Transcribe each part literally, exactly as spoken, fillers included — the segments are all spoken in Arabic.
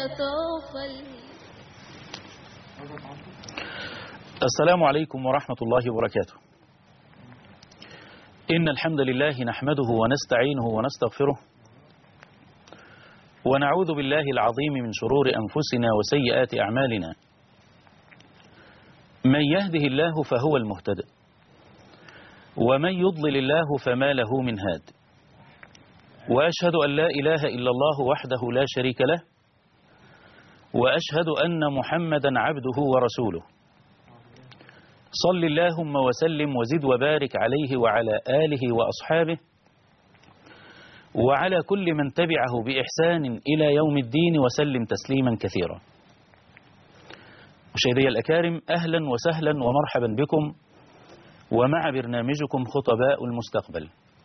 يتطفل. السلام عليكم ورحمة الله وبركاته. إن الحمد لله نحمده ونستعينه ونستغفره ونعوذ بالله العظيم من شرور أنفسنا وسيئات أعمالنا. من يهده الله فهو المهتدى ومن يضلل الله فما له من هاد، وأشهد أن لا إله إلا الله وحده لا شريك له، وأشهد أن محمدا عبده ورسوله. صل اللهم وسلم وزد وبارك عليه وعلى آله وأصحابه وعلى كل من تبعه بإحسان إلى يوم الدين وسلم تسليما كثيرا. مشاهدي الأكارم، أهلا وسهلا ومرحبا بكم ومع برنامجكم خطباء المستقبل.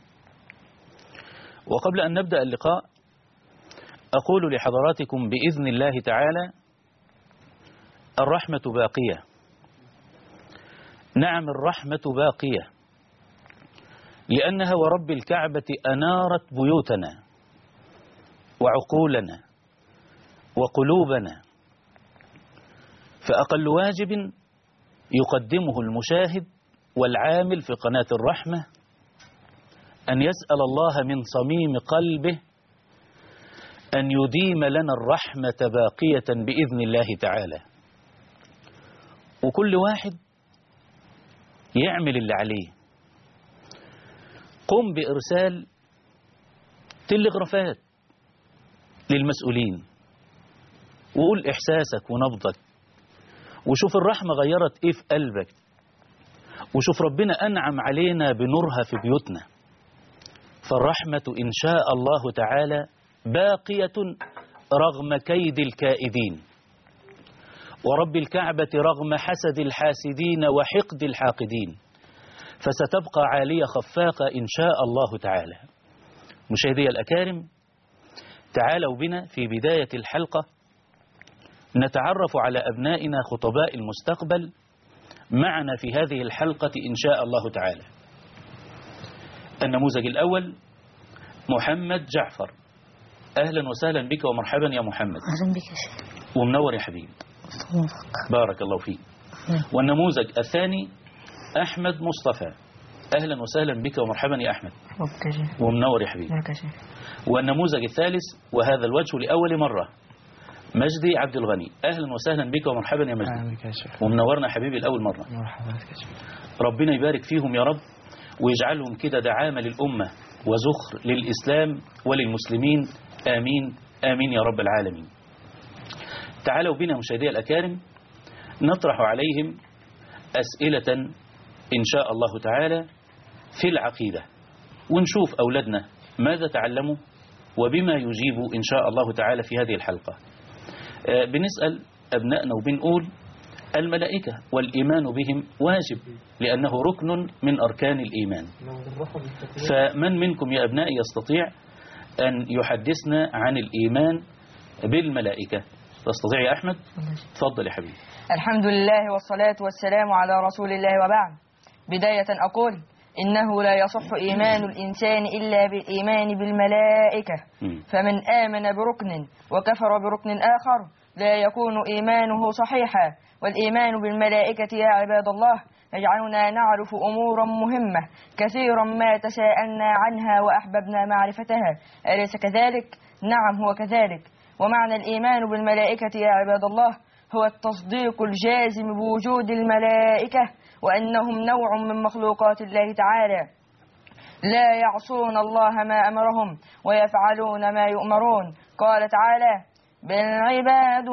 وقبل أن نبدأ اللقاء أقول لحضراتكم بإذن الله تعالى: الرحمة باقية. نعم، الرحمة باقية، لأنها ورب الكعبة أنارت بيوتنا وعقولنا وقلوبنا. فأقل واجب يقدمه المشاهد والعامل في قناة الرحمة أن يسأل الله من صميم قلبه أن يديم لنا الرحمة باقية بإذن الله تعالى. وكل واحد يعمل اللي عليه. قم بإرسال تلغرافات للمسؤولين وقول إحساسك ونبضك، وشوف الرحمة غيرت إيه في قلبك، وشوف ربنا أنعم علينا بنورها في بيوتنا. فالرحمة إن شاء الله تعالى باقية رغم كيد الكائدين، ورب الكعبة رغم حسد الحاسدين وحقد الحاقدين، فستبقى عالية خفاقة إن شاء الله تعالى. مشاهدي الأكارم، تعالوا بنا في بداية الحلقة نتعرف على أبنائنا خطباء المستقبل معنا في هذه الحلقة إن شاء الله تعالى. النموذج الأول محمد جعفر. أهلا وسهلا بك ومرحبا يا محمد. أهلا بك يا شيخ. ومنور يا حبيبي. بارك الله فيك. والنموذج الثاني أحمد مصطفى. أهلا وسهلا بك ومرحبا يا أحمد. ومنور يا حبيبي. والنموذج الثالث وهذا الوجه لأول مرة مجدي عبد الغني. أهلا وسهلا بك ومرحبا يا مجدي. ومنورنا حبيبي الأول مرة. ربنا يبارك فيهم يا رب ويجعلهم كده دعامة للأمة وزخر للإسلام وللمسلمين. آمين آمين يا رب العالمين. تعالوا بنا مشاهدي الأكارم نطرح عليهم أسئلة إن شاء الله تعالى في العقيدة، ونشوف أولادنا ماذا تعلموا وبما يجيبوا إن شاء الله تعالى في هذه الحلقة. بنسأل أبنائنا وبنقول: الملائكة والإيمان بهم واجب لأنه ركن من أركان الإيمان. فمن منكم يا أبنائي يستطيع أن يحدثنا عن الإيمان بالملائكة؟ تستطيع يا أحمد؟ تفضل يا حبيبي. الحمد لله والصلاة والسلام على رسول الله، وبعد. بداية أقول: إنه لا يصح إيمان الإنسان إلا بالإيمان بالملائكة. م. فمن آمن بركن وكفر بركن آخر لا يكون إيمانه صحيحا. والإيمان بالملائكة يا عباد الله يجعلنا نعرف أمورا مهمة كثيرا ما تساءلنا عنها وأحببنا معرفتها، أليس كذلك؟ نعم هو كذلك. ومعنى الإيمان بالملائكة يا عباد الله هو التصديق الجازم بوجود الملائكة وأنهم نوع من مخلوقات الله تعالى، لا يعصون الله ما أمرهم ويفعلون ما يؤمرون. قال تعالى: بل عباد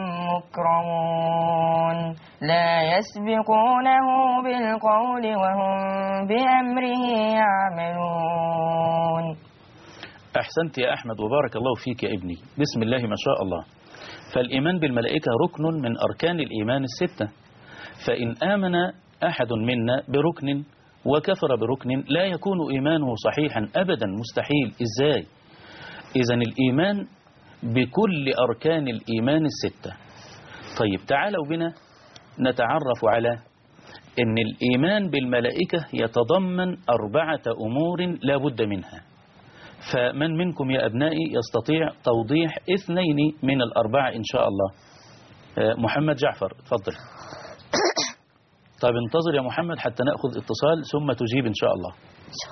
مكرمون لا يسبقونه بالقول وهم بأمره يعملون. أحسنت يا أحمد وبارك الله فيك يا ابني. بسم الله ما شاء الله. فالإيمان بالملائكة ركن من أركان الإيمان الستة. فإن آمن أحد منا بركن وكفر بركن لا يكون إيمانه صحيحا أبدا، مستحيل. إزاي؟ إذن الإيمان بكل أركان الإيمان الستة. طيب تعالوا بنا نتعرف على أن الإيمان بالملائكة يتضمن أربعة أمور لا بد منها. فمن منكم يا أبنائي يستطيع توضيح اثنين من الأربعة إن شاء الله؟ محمد جعفر تفضل. طيب انتظر يا محمد حتى نأخذ اتصال ثم تجيب إن شاء الله.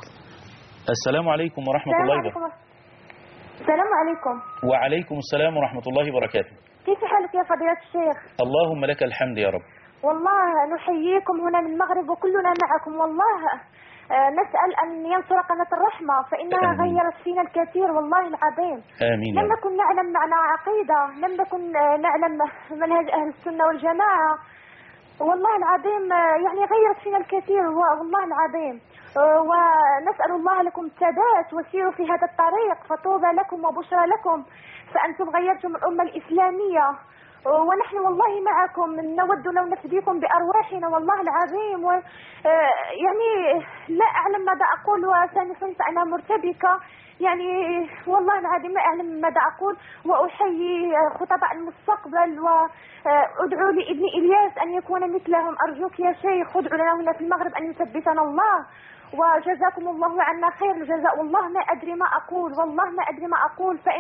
السلام عليكم ورحمة الله وبركاته. السلام عليكم. وعليكم السلام ورحمة الله وبركاته. كيف حالك يا فضيلة الشيخ؟ اللهم لك الحمد يا رب. والله نحييكم هنا من المغرب وكلنا معكم والله. آه نسأل أن ينصر قناة الرحمة فإنها آمين. غيرت فينا الكثير والله العظيم. آمين. لم نكن نعلم معنى عقيدة، لم نكن نعلم منهج أهل السنة والجماعة والله العظيم، يعني غيرت فينا الكثير والله العظيم. ونسأل الله لكم الثبات وسيروا في هذا الطريق فطوبى لكم وبشرى لكم فأنتم غيرتم الأمة الإسلامية ونحن والله معكم نود لو نفديكم بأرواحنا والله العظيم. و يعني لا أعلم ماذا أقول وسنفنس أنا مرتبكة يعني والله العظيم لا أعلم ماذا أقول. وأحيي خطباء المستقبل وأدعو لابن إلياس أن يكون مثلهم. أرجوك يا شيخ ادعو لنا هنا في المغرب أن يثبتنا الله وجزاكم الله عنا خير الجزاء. والله ما أدري ما أقول والله ما أدري ما أقول فإن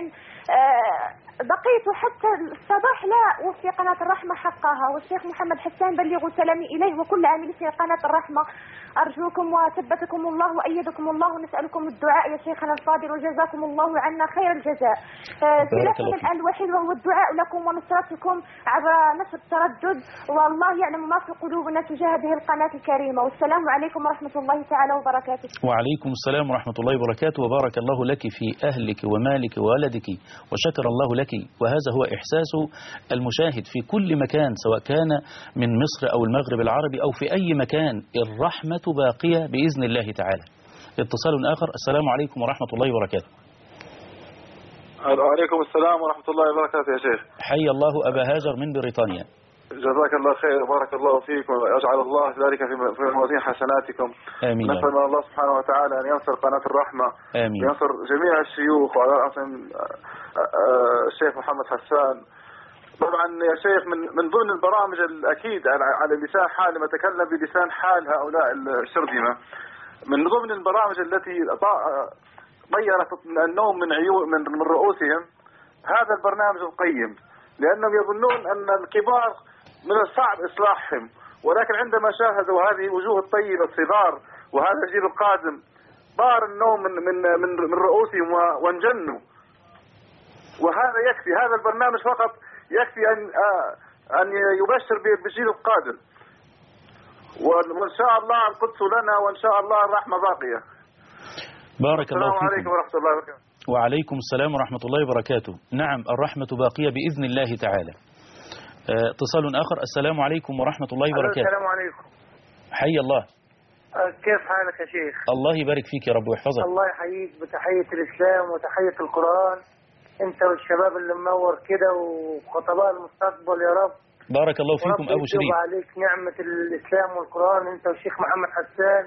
بقيت حتى الصباح لا أوفي قناة الرحمة حقها. والشيخ محمد حسان بلغوا سلامي إليه وكل عامل في قناة الرحمة. أرجوكم وثبتكم الله وأيدكم الله ونسألكم الدعاء يا شيخنا الفاضل وجزاكم الله عنا خير الجزاء. سلاحنا الآن الوحيد وهو الدعاء لكم ونصرتكم عبر نشر التردد والله يعلم ما في قلوبنا تجاه هذه القناة الكريمة. والسلام عليكم ورحمة الله تعالى وبركاته. وعليكم السلام ورحمة الله وبركاته. وبارك الله لك في أهلك ومالك وولدك وشكر الله لك. وهذا هو إحساس المشاهد في كل مكان سواء كان من مصر أو المغرب العربي أو في أي مكان. الرحمة باقية بإذن الله تعالى. اتصال آخر. السلام عليكم ورحمة الله وبركاته. وعليكم السلام ورحمة الله وبركاته يا شيخ. حي الله أبا هاجر من بريطانيا. جزاك الله خير وبارك الله فيكم ويجعل الله ذلك في موازين حسناتكم. آمين. نسأل من الله سبحانه وتعالى أن ينصر قناة الرحمة. آمين. وينصر جميع الشيوخ وعلى رأسهم الشيخ محمد حسان. طبعا يا شيخ من من ضمن البرامج الأكيد على لسان حال لما تكلم بلسان حال هؤلاء الشرذمة من ضمن البرامج التي طيرت النوم من عيون من رؤوسهم هذا البرنامج القيم، لأنهم يظنون أن الكبار من الصعب إصلاحهم، ولكن عندما شاهدوا هذه وجوه الطيبة الصغار وهذا الجيل القادم طار النوم من من من, من رؤوسهم وانجنوا. وهذا يكفي، هذا البرنامج فقط يكفي أن أن يبشر بالجيل القادم. وإن شاء الله القدس لنا وإن شاء الله الرحمة باقية. بارك الله فيكم. السلام عليكم ورحمة الله وبركاته. وعليكم السلام ورحمة الله وبركاته. نعم الرحمة باقية بإذن الله تعالى. اتصال آخر. السلام عليكم ورحمة الله وبركاته. السلام عليكم. حي الله. كيف حالك يا شيخ؟ الله يبارك فيك يا رب ويحفظك. الله يحييك بتحية الإسلام وتحية القرآن أنت والشباب اللي منور كده وخطباء المستقبل يا رب. بارك الله فيكم أبو شريف. عليك نعمة الإسلام والقرآن أنت والشيخ محمد حسان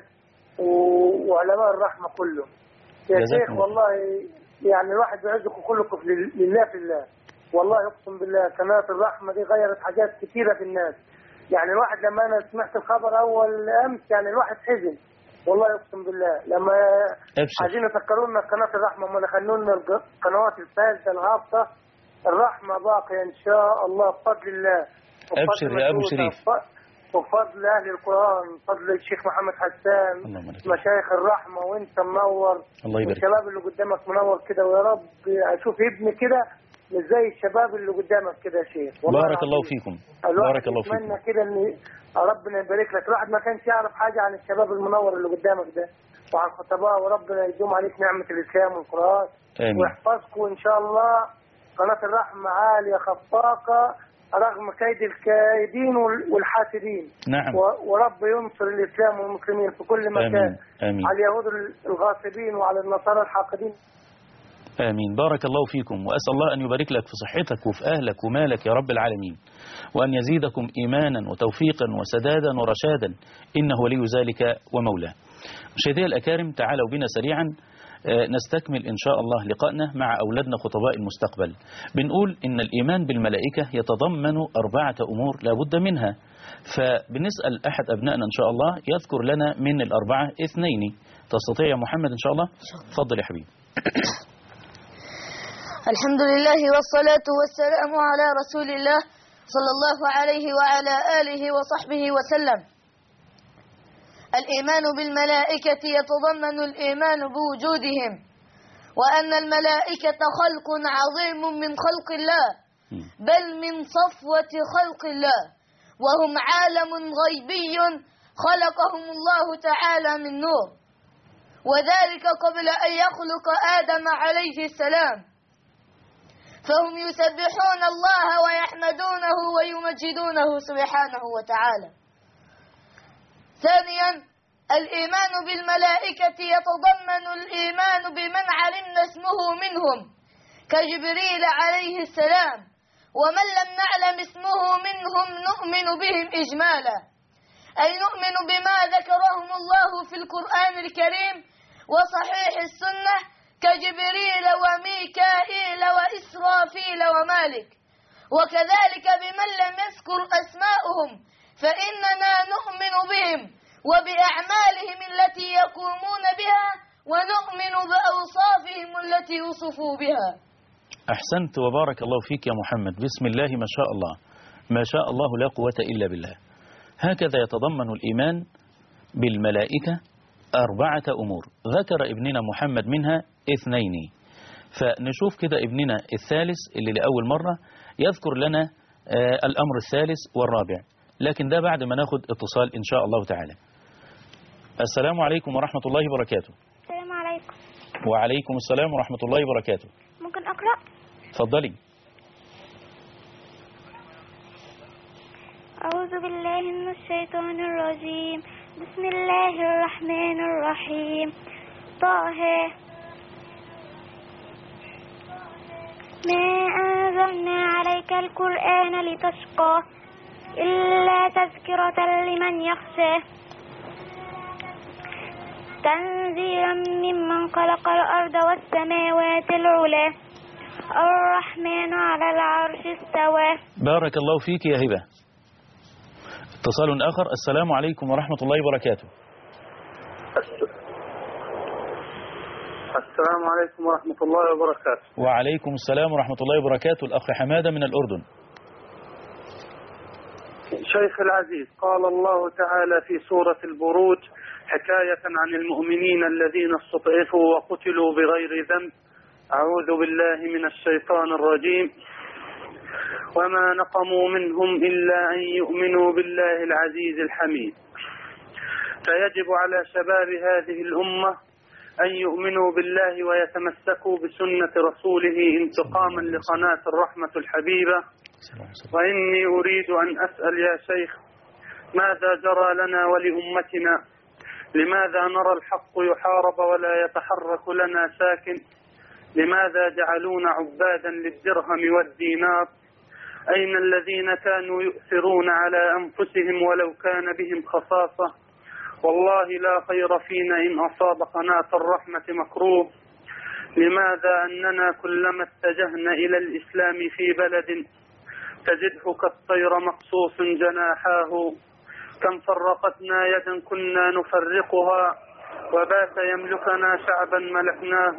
وعلماء الرحمة كلهم يا شيخ. والله يعني الواحد بيعزكم كلكم لله في الله والله اقسم بالله. قناة الرحمة دي غيرت حاجات كثيرة في الناس. يعني الواحد لما أنا سمعت الخبر أول أمس يعني الواحد حزن والله اقسم بالله. لما عايزين يفكرونا قناة الرحمة ما دخلونا القنوات الفاسدة الهابطة. الرحمة باقية إن شاء الله بفضل الله. أبشر يا أبو شريف. وفضل أهل القرآن فضل الشيخ محمد حسان مشايخ الرحمة وانت منور. الله يبارك. الشباب اللي قدامك منور كده ويا رب أشوف ابني كده مش زي الشباب اللي قدامك كده يا شيخ. بارك الله فيكم. بارك الله فيكم. أتمنى كده ان ربنا يبارك لك. الواحد ما كانش يعرف حاجة عن الشباب المنور اللي قدامك ده وعن خطباء وربنا يدوم عليك نعمة الإسلام والقرآن. آمين. ويحفظكم إن شاء الله. قناة الرحمة عالية خفاقة رغم كيد الكائدين والحاسدين. نعم. ورب ينصر الإسلام والمسلمين في كل مكان. آمين. آمين. على اليهود الغاصبين وعلى النصارى الحاقدين. آمين. بارك الله فيكم وأسأل الله أن يبارك لك في صحتك وفي أهلك ومالك يا رب العالمين وأن يزيدكم إيمانا وتوفيقا وسدادا ورشادا إنه ولي ذلك ومولاه. مشاهدينا الأكارم تعالوا بنا سريعا نستكمل إن شاء الله لقائنا مع أولادنا خطباء المستقبل. بنقول إن الإيمان بالملائكة يتضمن أربعة أمور لا بد منها، فبنسأل أحد أبنائنا إن شاء الله يذكر لنا من الأربعة اثنين. تستطيع يا محمد إن شاء الله؟ تفضل يا حبيبي. الحمد لله والصلاة والسلام على رسول الله صلى الله عليه وعلى آله وصحبه وسلم. الإيمان بالملائكة يتضمن الإيمان بوجودهم، وأن الملائكة خلق عظيم من خلق الله، بل من صفوة خلق الله، وهم عالم غيبي خلقهم الله تعالى من نور، وذلك قبل أن يخلق آدم عليه السلام، فهم يسبحون الله ويحمدونه ويمجدونه سبحانه وتعالى. ثانيا، الإيمان بالملائكة يتضمن الإيمان بمن علمنا اسمه منهم كجبريل عليه السلام، ومن لم نعلم اسمه منهم نؤمن بهم إجمالا، أي نؤمن بما ذكرهم الله في القرآن الكريم وصحيح السنة كجبريل وميكائيل وإسرافيل ومالك، وكذلك بمن لم يذكر أسماءهم فإننا نؤمن بهم وبأعمالهم التي يقومون بها، ونؤمن بأوصافهم التي وصفوا بها. أحسنت وبارك الله فيك يا محمد. بسم الله ما شاء الله، ما شاء الله لا قوة إلا بالله. هكذا يتضمن الإيمان بالملائكة أربعة أمور، ذكر ابننا محمد منها اثنين، فنشوف كده ابننا الثالث اللي لأول مرة يذكر لنا آه الأمر الثالث والرابع، لكن ده بعد ما ناخد اتصال إن شاء الله تعالى. السلام عليكم ورحمة الله وبركاته. السلام عليكم. وعليكم السلام ورحمة الله وبركاته. ممكن أقرأ؟ تفضلي. أعوذ بالله من الشيطان الرجيم. بسم الله الرحمن الرحيم. طه ما أنزلنا عليك القرآن لتشقى إلا تذكرة لمن يخشى تنزيلا ممن خلق الأرض والسماوات العلى الرحمن على العرش استوى. بارك الله فيك يا هبة. اتصال آخر. السلام عليكم ورحمة الله وبركاته. السلام عليكم ورحمة الله وبركاته. وعليكم السلام ورحمة الله وبركاته. الأخ حمادة من الأردن. شيخ العزيز، قال الله تعالى في سورة البروج حكاية عن المؤمنين الذين استضعفوا وقتلوا بغير ذنب: أعوذ بالله من الشيطان الرجيم: وما نقموا منهم إلا أن يؤمنوا بالله العزيز الحميد. فيجب على شباب هذه الأمة أن يؤمنوا بالله ويتمسكوا بسنة رسوله انتقاما لقناة الرحمة الحبيبة. وإني أريد أن أسأل يا شيخ، ماذا جرى لنا ولأمتنا؟ لماذا نرى الحق يحارب ولا يتحرك لنا ساكن؟ لماذا جعلونا عبادا للدرهم والدينار؟ أين الذين كانوا يؤثرون على أنفسهم ولو كان بهم خصاصة؟ والله لا خير فينا إن أصاب قناة الرحمة مكروه. لماذا أننا كلما اتجهنا إلى الإسلام في بلد تجده كالطير مقصوص جناحاه؟ كم فرقتنا يدا كنا نفرقها، وبات يملكنا شعبا ملكناه.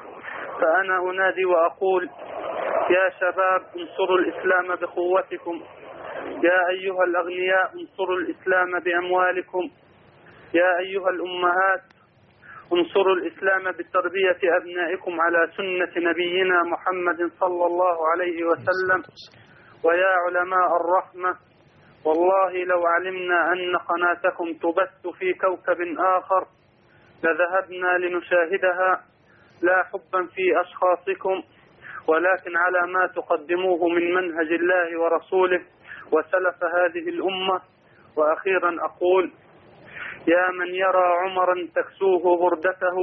فأنا أنادي وأقول: يا شباب، انصروا الإسلام بقوتكم. يا أيها الأغنياء، انصروا الإسلام بأموالكم. يا أيها الأمهات، انصروا الإسلام بتربية أبنائكم على سنة نبينا محمد صلى الله عليه وسلم. ويا علماء الرحمة، والله لو علمنا أن قناتكم تبث في كوكب آخر لذهبنا لنشاهدها، لا حبا في أشخاصكم ولكن على ما تقدموه من منهج الله ورسوله وسلف هذه الأمة. وأخيرا أقول: يا من يرى عمرا تكسوه بردته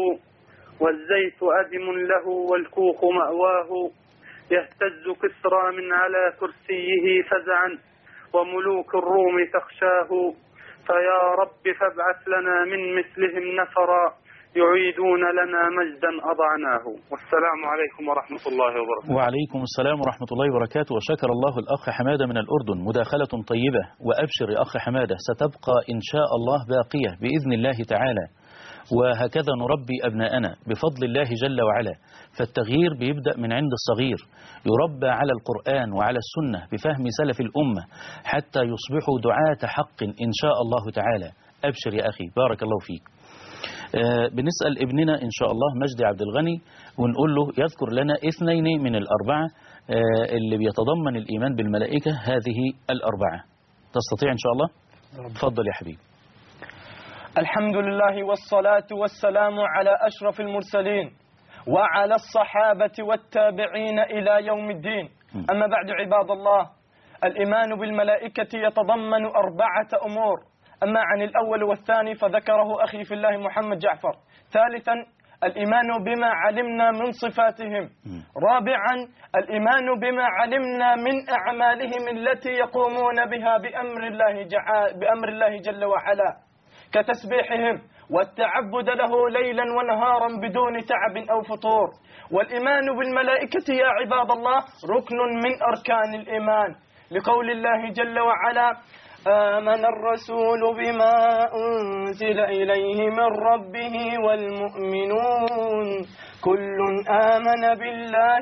والزيت أدم له والكوخ مأواه، يهتز كسرى من على كرسيه فزعا وملوك الروم تخشاه. فيا رب فابعث لنا من مثلهم نفرا يعيدون لنا مجدا أضعناه. والسلام عليكم ورحمة الله وبركاته. وعليكم السلام ورحمة الله وبركاته. وشكر الله الأخ حمادة من الأردن. مداخلة طيبة، وأبشر يا أخ حمادة ستبقى إن شاء الله باقية بإذن الله تعالى. وهكذا نربي أبناءنا بفضل الله جل وعلا. فالتغيير بيبدأ من عند الصغير، يربى على القرآن وعلى السنة بفهم سلف الأمة حتى يصبحوا دعاة حق إن شاء الله تعالى. أبشر يا أخي، بارك الله فيك. آه بنسأل ابننا إن شاء الله مجدي عبد الغني ونقول له يذكر لنا اثنين من الأربعة آه اللي بيتضمن الإيمان بالملائكة، هذه الأربعة. تستطيع إن شاء الله؟ تفضل يا حبيبي. الحمد لله والصلاة والسلام على أشرف المرسلين وعلى الصحابة والتابعين إلى يوم الدين. أما بعد عباد الله، الإيمان بالملائكة يتضمن أربعة أمور. أما عن الأول والثاني فذكره أخي في الله محمد جعفر. ثالثا الإيمان بما علمنا من صفاتهم. رابعا الإيمان بما علمنا من أعمالهم التي يقومون بها بأمر الله, بأمر الله جل وعلا، كتسبيحهم والتعبد له ليلا ونهارا بدون تعب أو فطور. والإيمان بالملائكة يا عباد الله ركن من أركان الإيمان، لقول الله جل وعلا: آمن الرسول بما أنزل إليه من ربه والمؤمنون كل آمن بالله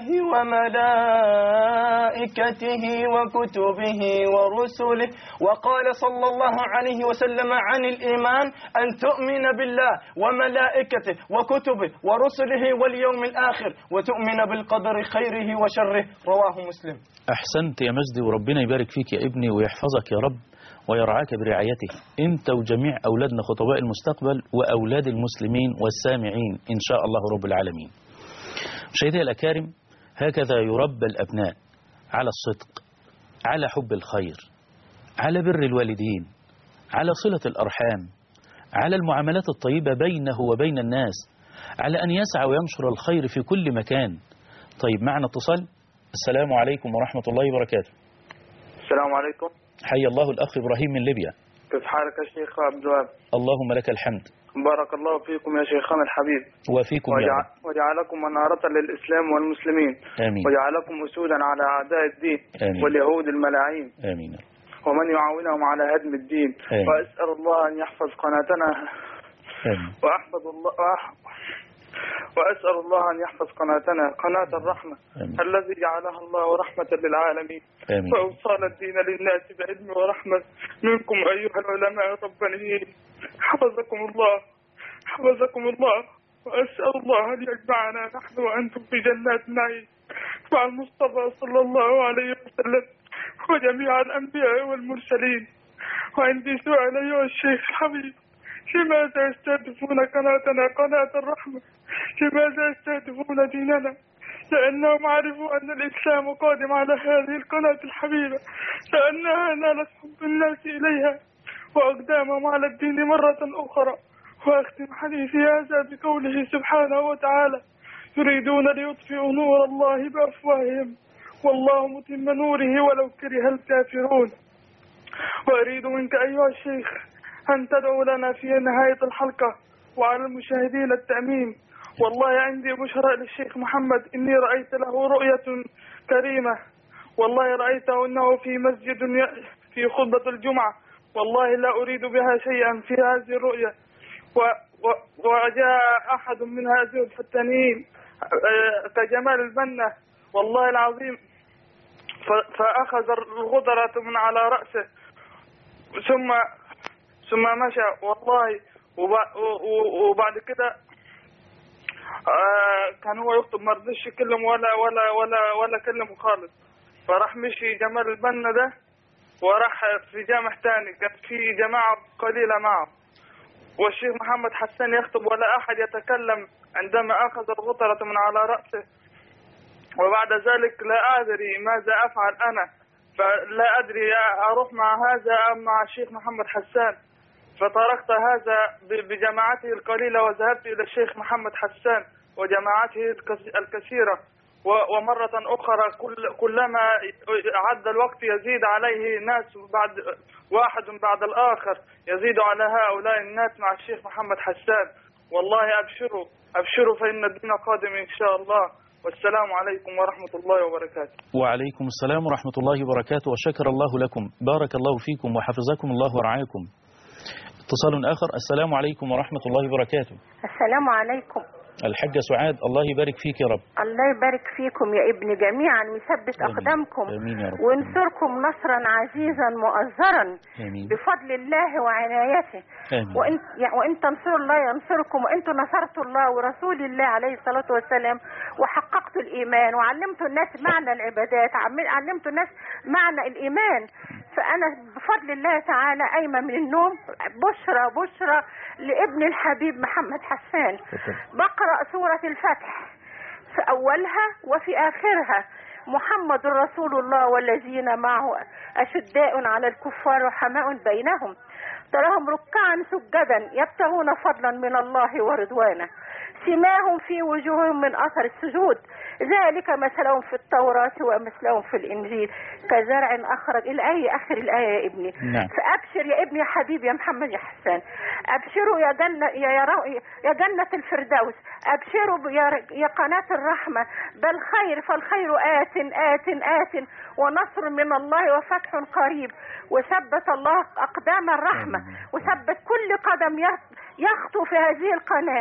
وملائكته وكتبه ورسله. وقال صلى الله عليه وسلم عن الإيمان أن تؤمن بالله وملائكته وكتبه ورسله واليوم الآخر وتؤمن بالقدر خيره وشره. رواه مسلم. أحسنت يا مجدي، وربنا يبارك فيك يا ابني ويحفظك يا رب ويرعاك برعايته، أنت وجميع أولادنا خطباء المستقبل وأولاد المسلمين والسامعين إن شاء الله رب العالمين. مشاهدي الأكارم، هكذا يربى الأبناء على الصدق، على حب الخير، على بر الوالدين، على صلة الأرحام، على المعاملات الطيبة بينه وبين الناس، على أن يسعى وينشر الخير في كل مكان. طيب معنا اتصال. السلام عليكم ورحمة الله وبركاته. السلام عليكم. حي الله الأخ إبراهيم من ليبيا. كيف حالك يا شيخ عبد الوهاب؟ اللهم لك الحمد. بارك الله فيكم يا شيخنا الحبيب، وفيكم وجع... يا رب، وجعلكم منارة للإسلام والمسلمين. آمين. وجعلكم أسودا على أعداء الدين. آمين. واليهود الملاعين. آمين. ومن يعاونهم على هدم الدين. آمين. وأسأل الله أن يحفظ قناتنا. آمين. وأحفظ الله وأسأل الله أن يحفظ قناتنا قناة الرحمة. آمين. الذي جعلها الله رحمة للعالمين. آمين. وأوصال الدين للناس بعلم ورحمة منكم أيها العلماء الربانيين. حفظكم الله حفظكم الله. وأسأل الله أن يجمعنا نحن وأنتم في جنات النعيم مع المصطفى صلى الله عليه وسلم وجميع الأنبياء والمرسلين. وعندي سؤال أيها الشيخ الحبيب، لماذا يستهدفون قناتنا قناة الرحمة؟ لماذا يستهدفون ديننا؟ لأنهم عرفوا أن الإسلام قادم على هذه القناة الحبيبة، لأنها نالت حب الناس إليها وأقدامهم على الدين مرة أخرى. وأختم حديثي هذا بقوله سبحانه وتعالى: يريدون ليطفئوا نور الله بأفواههم والله متم نوره ولو كره الكافرون. وأريد منك أيها الشيخ أن تدعو لنا في نهاية الحلقة وعلى المشاهدين التأمين. والله عندي بشرى للشيخ محمد، إني رأيت له رؤية كريمة، والله رأيته أنه في مسجد في خطبة الجمعة، والله لا أريد بها شيئا في هذه الرؤية. و و وجاء أحد من هذه الفتانين كجمال البنا والله العظيم فأخذ الغدرة من على رأسه ثم ثم مشى والله. وبعد كده كان هو يخطب ما رضيش يكلم ولا ولا ولا ولا كلمه خالص، فراح مشي جمال البنا ده وراح في جامع ثاني كان في جماعة قليلة معه، والشيخ محمد حسان يخطب ولا أحد يتكلم عندما أخذ الغطرة من على رأسه. وبعد ذلك لا أدري ماذا أفعل أنا، فلا أدري أروح مع هذا أم مع الشيخ محمد حسان، فتركت هذا بجماعته القليلة وذهبت إلى الشيخ محمد حسان وجماعته الكثيرة. ومرة أخرى كل كلما عد الوقت يزيد عليه ناس بعد واحد بعد الآخر يزيد على هؤلاء الناس مع الشيخ محمد حسان. والله أبشروا أبشروا فإن الدين قادم إن شاء الله. والسلام عليكم ورحمة الله وبركاته. وعليكم السلام ورحمة الله وبركاته، وشكر الله لكم، بارك الله فيكم وحفظكم الله ورعاكم. اتصال آخر. السلام عليكم ورحمة الله وبركاته. السلام عليكم. الحاجة سعاد، الله يبارك فيك يا رب. الله يبارك فيكم يا ابني جميعا ويثبت أقدامكم وينصركم نصرا عزيزا مؤزرا بفضل الله وعنايته. وإن, وإن تنصروا الله ينصركم، وإنتم نصرتوا الله ورسول الله عليه الصلاة والسلام وحققتوا الإيمان وعلمتوا الناس معنى العبادات، علمتوا الناس معنى الإيمان. فأنا بفضل الله تعالى قايمة من النوم بشرى بشرى لابن الحبيب محمد حسان، بقرأ سورة الفتح في أولها وفي آخرها. محمد رسول الله والذين معه أشداء على الكفار رحماء بينهم تراهم ركعا سجدا يبتغون فضلا من الله ورضوانه سماهم في وجوههم من أثر السجود ذلك مثلهم في التوراة ومثلهم في الإنجيل كزرع أخرج الآية آخر الآية يا ابني. نعم. فأبشر يا ابني يا حبيبي يا محمد يا حسان، أبشروا يا جنة يا, يا جنة الفردوس، أبشروا يا, يا قناة الرحمة، بل خير فالخير آت آت آت ونصر من الله وفتح قريب، وثبت الله أقدام الرحمة وثبت كل قدم يخطو في هذه القناة.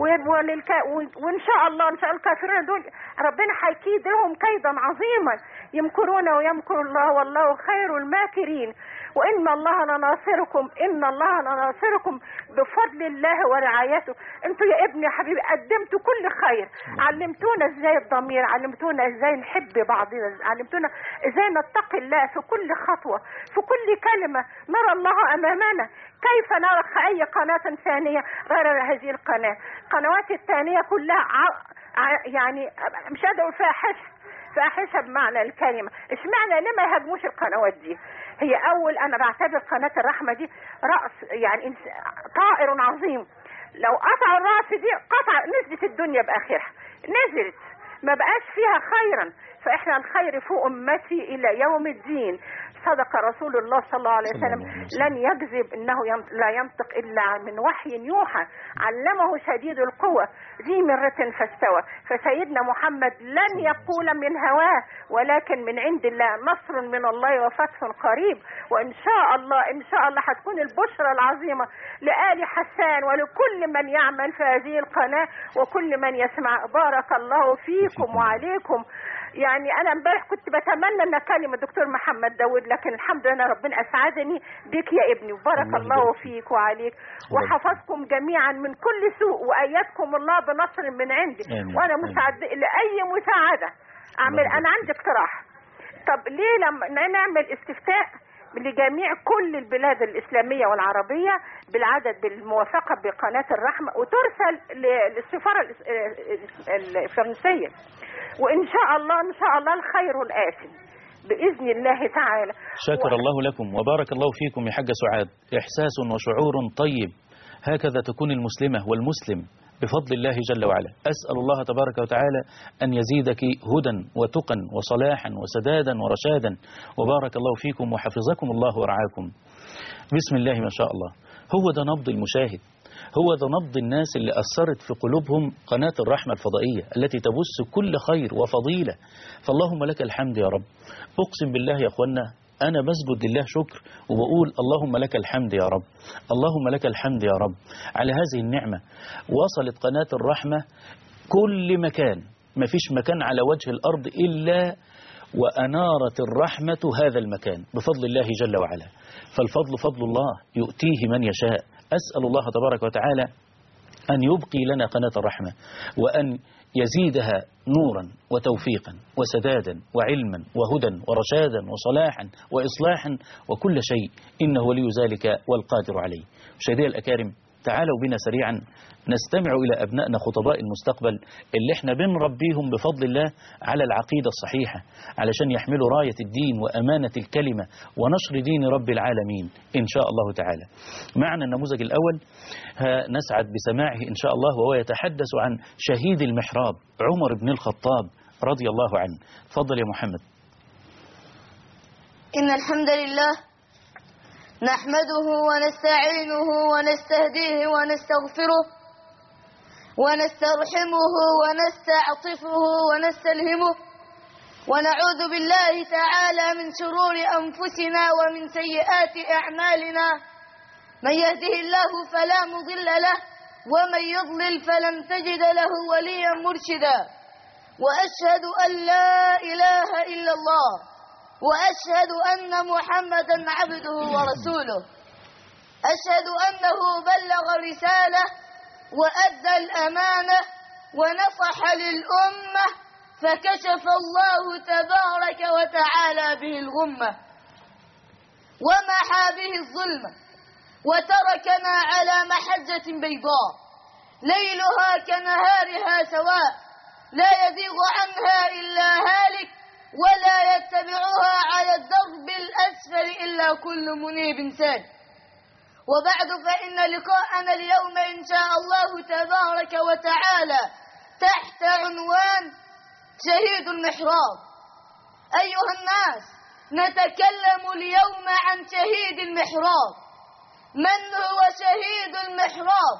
وإن شاء الله إن شاء الله الكافرين دول ربنا هيكيد لهم كيدا عظيما، يمكرون ويمكر الله والله خير الماكرين. وإن الله لناصركم إن الله لناصركم بفضل الله ورعايته. انتوا يا ابني يا حبيبي قدمتوا كل خير، علمتونا ازاي الضمير، علمتونا ازاي نحب بعضنا، علمتونا ازاي نتقي الله في كل خطوة في كل كلمة، نرى الله أمامنا. كيف نرى أي قناة ثانية غير هذه القناة؟ القنوات الثانية كلها ع... ع... يعني مش قادر فاحشة فاحشة بمعنى الكلمة. ايش معنى لما يهاجموش القنوات دي؟ هي أول أنا بعتبر قناة الرحمة دي رأس يعني طائر عظيم، لو قطعوا الرأس دي قطع نزلت الدنيا بآخرها، نزلت ما بقاش فيها خيرا. فإحنا الخير فوق أمتي إلى يوم الدين. صدق رسول الله صلى الله عليه وسلم لن يكذب إنه لا ينطق إلا من وحي يوحى علمه شديد القوة ذي مرة فاستوى. فسيدنا محمد لن يقول من هواه ولكن من عند الله، نصر من الله وفتح قريب. وإن شاء الله إن شاء الله هتكون البشرى العظيمة لآل حسان ولكل من يعمل في هذه القناة وكل من يسمع. بارك الله فيكم وعليكم. يعني أنا امبارح كنت بتمنى أن أكلم الدكتور محمد داود، لكن الحمد لله ربنا أسعدني بك يا ابني، وبارك الله فيك وعليك وحفظكم جميعا من كل سوء وأيدكم الله بنصر من عندي. وأنا مساعد لأي مساعدة أعمل. أنا عندي اقتراح، طب ليه لما نعمل استفتاء لجميع كل البلاد الإسلامية والعربية بالعدد بالموافقة بقناة الرحمة وترسل للسفارة الفرنسية، وإن شاء الله إن شاء الله الخير الآت بإذن الله تعالى. شكر و... الله لكم وبارك الله فيكم يا حاجة سعاد. إحساس وشعور طيب، هكذا تكون المسلمة والمسلم بفضل الله جل وعلا. أسأل الله تبارك وتعالى أن يزيدك هدى وتقا وصلاحا وسدادا ورشادا، وبارك الله فيكم وحفظكم الله ورعاكم. بسم الله ما شاء الله. هو ده نبض المشاهد، هو ده نبض الناس اللي أثرت في قلوبهم قناة الرحمة الفضائية التي تبث كل خير وفضيلة. فاللهم لك الحمد يا رب. أقسم بالله يا أخوانا أنا بسجد لله شكر وبقول اللهم لك الحمد يا رب، اللهم لك الحمد يا رب على هذه النعمة. وصلت قناة الرحمة كل مكان، ما فيش مكان على وجه الأرض إلا وأنارت الرحمة هذا المكان بفضل الله جل وعلا. فالفضل فضل الله يؤتيه من يشاء. أسأل الله تبارك وتعالى أن يبقي لنا قناة الرحمة وأن يزيدها نورا وتوفيقا وسدادا وعلما وهدى ورشادا وصلاحا وإصلاحا وكل شيء، إنه ولي ذلك والقادر عليه. مشاهدي الأكارم، تعالوا بنا سريعا نستمع إلى أبنائنا خطباء المستقبل اللي احنا بنربيهم بفضل الله على العقيدة الصحيحة علشان يحملوا راية الدين وأمانة الكلمة ونشر دين رب العالمين إن شاء الله تعالى. معنا النموذج الأول نسعد بسماعه إن شاء الله، وهو يتحدث عن شهيد المحراب عمر بن الخطاب رضي الله عنه. تفضل يا محمد. إن الحمد لله نحمده ونستعينه ونستهديه ونستغفره ونسترحمه ونستعطفه ونستلهمه، ونعوذ بالله تعالى من شرور أنفسنا ومن سيئات أعمالنا، من يهده الله فلا مضل له ومن يضلل فلن تجد له وليا مرشدا وأشهد أن لا إله إلا الله وأشهد أن محمدا عبده ورسوله أشهد أنه بلغ رسالة وأدى الأمانة ونصح للأمة فكشف الله تبارك وتعالى به الغمة ومحى به الظلمة وتركنا على محجة بيضاء ليلها كنهارها سواء لا يزيغ عنها إلا هالك ولا يتبعها على الدرب الأسفل إلا كل منيب ساد. وبعد فإن لقاءنا اليوم إن شاء الله تبارك وتعالى تحت عنوان شهيد المحراب. أيها الناس، نتكلم اليوم عن شهيد المحراب. من هو شهيد المحراب؟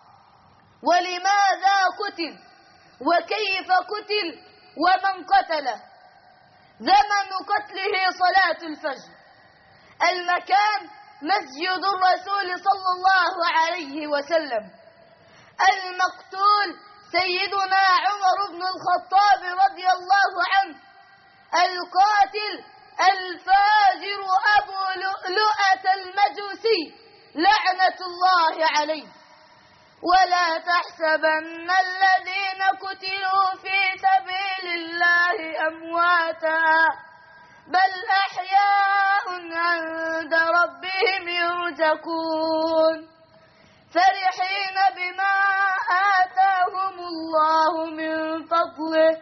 ولماذا قتل؟ وكيف قتل؟ ومن قتله؟ زمن قتله صلاة الفجر. المكان مسجد الرسول صلى الله عليه وسلم. المقتول سيدنا عمر بن الخطاب رضي الله عنه. القاتل الفاجر أبو لؤلؤة المجوسي لعنة الله عليه. ولا تحسبن الذين قتلوا في سبيل الله أمواتا بل أحياء عند ربهم يرزقون فرحين بما آتاهم الله من فضله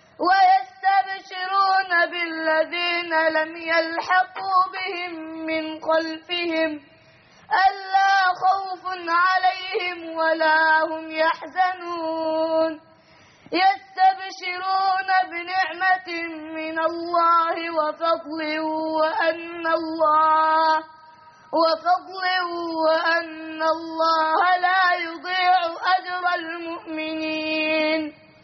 ويستبشرون بالذين لم يلحقوا بهم من خلفهم ألا خوف عليهم ولا هم يحزنون يستبشرون بنعمة من الله وفضل وأن الله وفضل وأن الله لا يضيع أجر المؤمنين.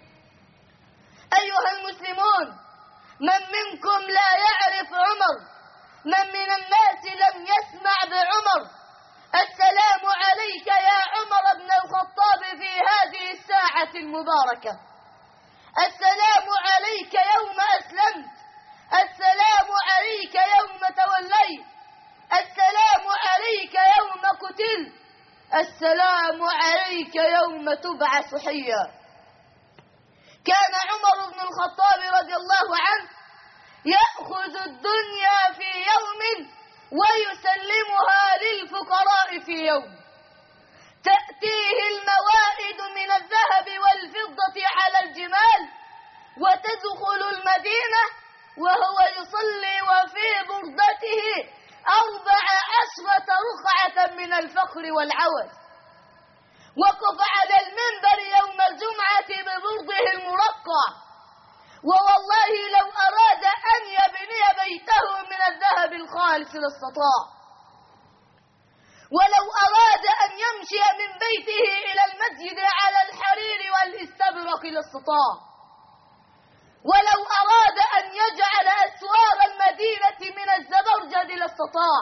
أيها المسلمون، من منكم لا يعرف عمر؟ من من الناس لم يسمع بعمر؟ السلام عليك يا عمر بن الخطاب في هذه الساعة المباركة. السلام عليك يوم أسلمت. السلام عليك يوم توليت. السلام عليك يوم قتلت. السلام عليك يوم تبعث حيا. كان عمر بن الخطاب رضي الله عنه يأخذ الدنيا في يوم ويسلمها للفقراء في يوم. تأتيه الموائد من الذهب والفضة على الجمال وتدخل المدينة وهو يصلي وفي بردته أربع عشرة رقعة من الفخر والعوز. وقف على المنبر يوم الجمعة ببرده المرقع، ووالله لو أراد أن يبني بيته من الذهب الخالص لاستطاع، ولو أراد أن يمشي من بيته إلى المسجد على الحرير والاستبرق لاستطاع، ولو أراد أن يجعل أسوار المدينة من الزبرجد لاستطاع،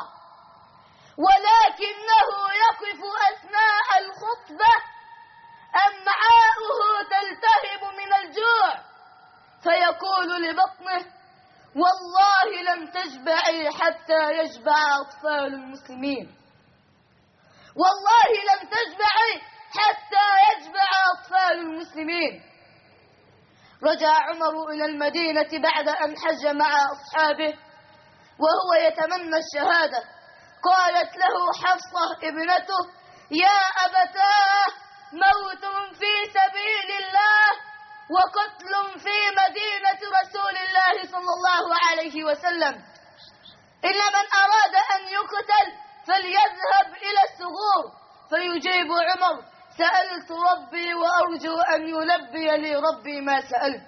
ولكنه يقف أثناء الخطبة أمعاؤه تلتهب من الجوع فيقول لبطنه: والله لم تشبعي حتى يشبع أطفال المسلمين، والله لم تشبعي حتى يشبع أطفال المسلمين. رجع عمر إلى المدينة بعد أن حج مع أصحابه وهو يتمنى الشهادة. قالت له حفصة ابنته: يا أبتاه، موت في سبيل الله وقتل في مدينة رسول الله صلى الله عليه وسلم، إن من أراد أن يقتل فليذهب إلى الثغور. فيجيب عمر: سألت ربي وأرجو أن يلبي لي ربي ما سألت.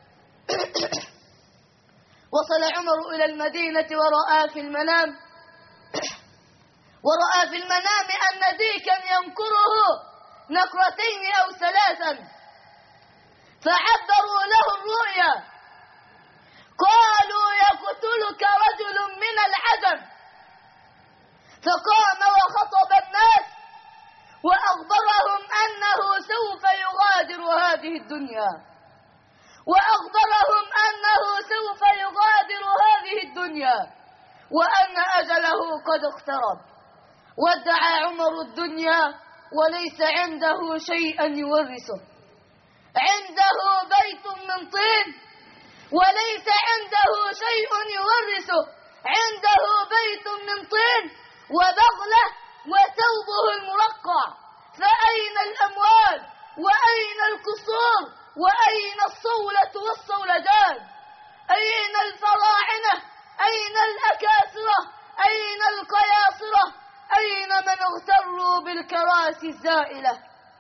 وصل عمر إلى المدينة ورأى في المنام ورأى في المنام أن ديكا ينكره نكرتين أو ثلاثا، فعبروا له الرؤيا، قالوا: يقتلك رجل من العجم. فقام وخطب الدنيا، وأخبرهم أنه سوف يغادر هذه الدنيا وأن أجله قد اقترب. وادعى عمر الدنيا وليس عنده شيئا يورثه، عنده بيت من طين وليس عنده شيء يورثه، عنده بيت من طين وبغلة وثوبه المرقع، فأين الأموال وأين القصور وأين الصولة والصولجان؟ أين الفراعنة؟ أين الأكاسرة؟ أين القياصرة؟ أين من اغتروا بالكراسي الزائلة؟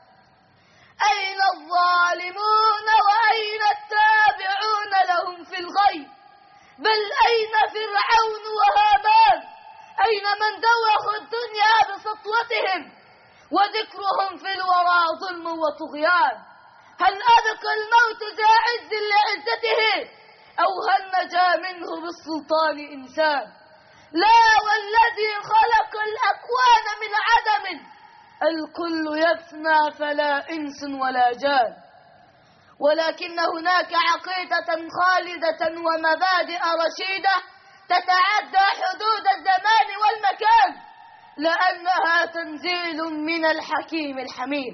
أين الظالمون وأين التابعون لهم في الغيب؟ بل أين فرعون وهامان؟ أين من دوخوا الدنيا بسطوتهم وذكرهم في الورى ظلم وطغيان؟ هل أبقى الموت ذا عز لعزته أو هل نجا منه بالسلطان إنسان؟ لا، والذي خلق الأكوان من عدم الكل يفنى فلا إنس ولا جان، ولكن هناك عقيدة خالدة ومبادئ رشيدة تتعدى حدود الزمان والمكان، لأنها تنزيل من الحكيم الحميد.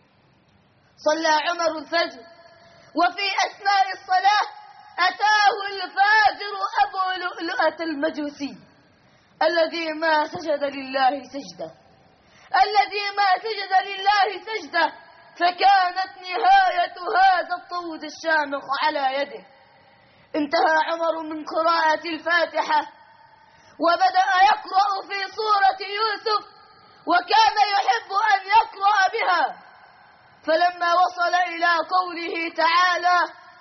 صلى عمر الفجر وفي أثناء الصلاة أتاه الفاجر أبو لؤلؤة المجوسي الذي ما سجد لله سجدة، الذي ما سجد لله سجدة، فكانت نهاية هذا الطود الشامخ على يده. انتهى عمر من قراءة الفاتحة وبدأ يقرأ في سورة يوسف، وكان يحب أن يقرأ بها، فلما وصل إلى قوله تعالى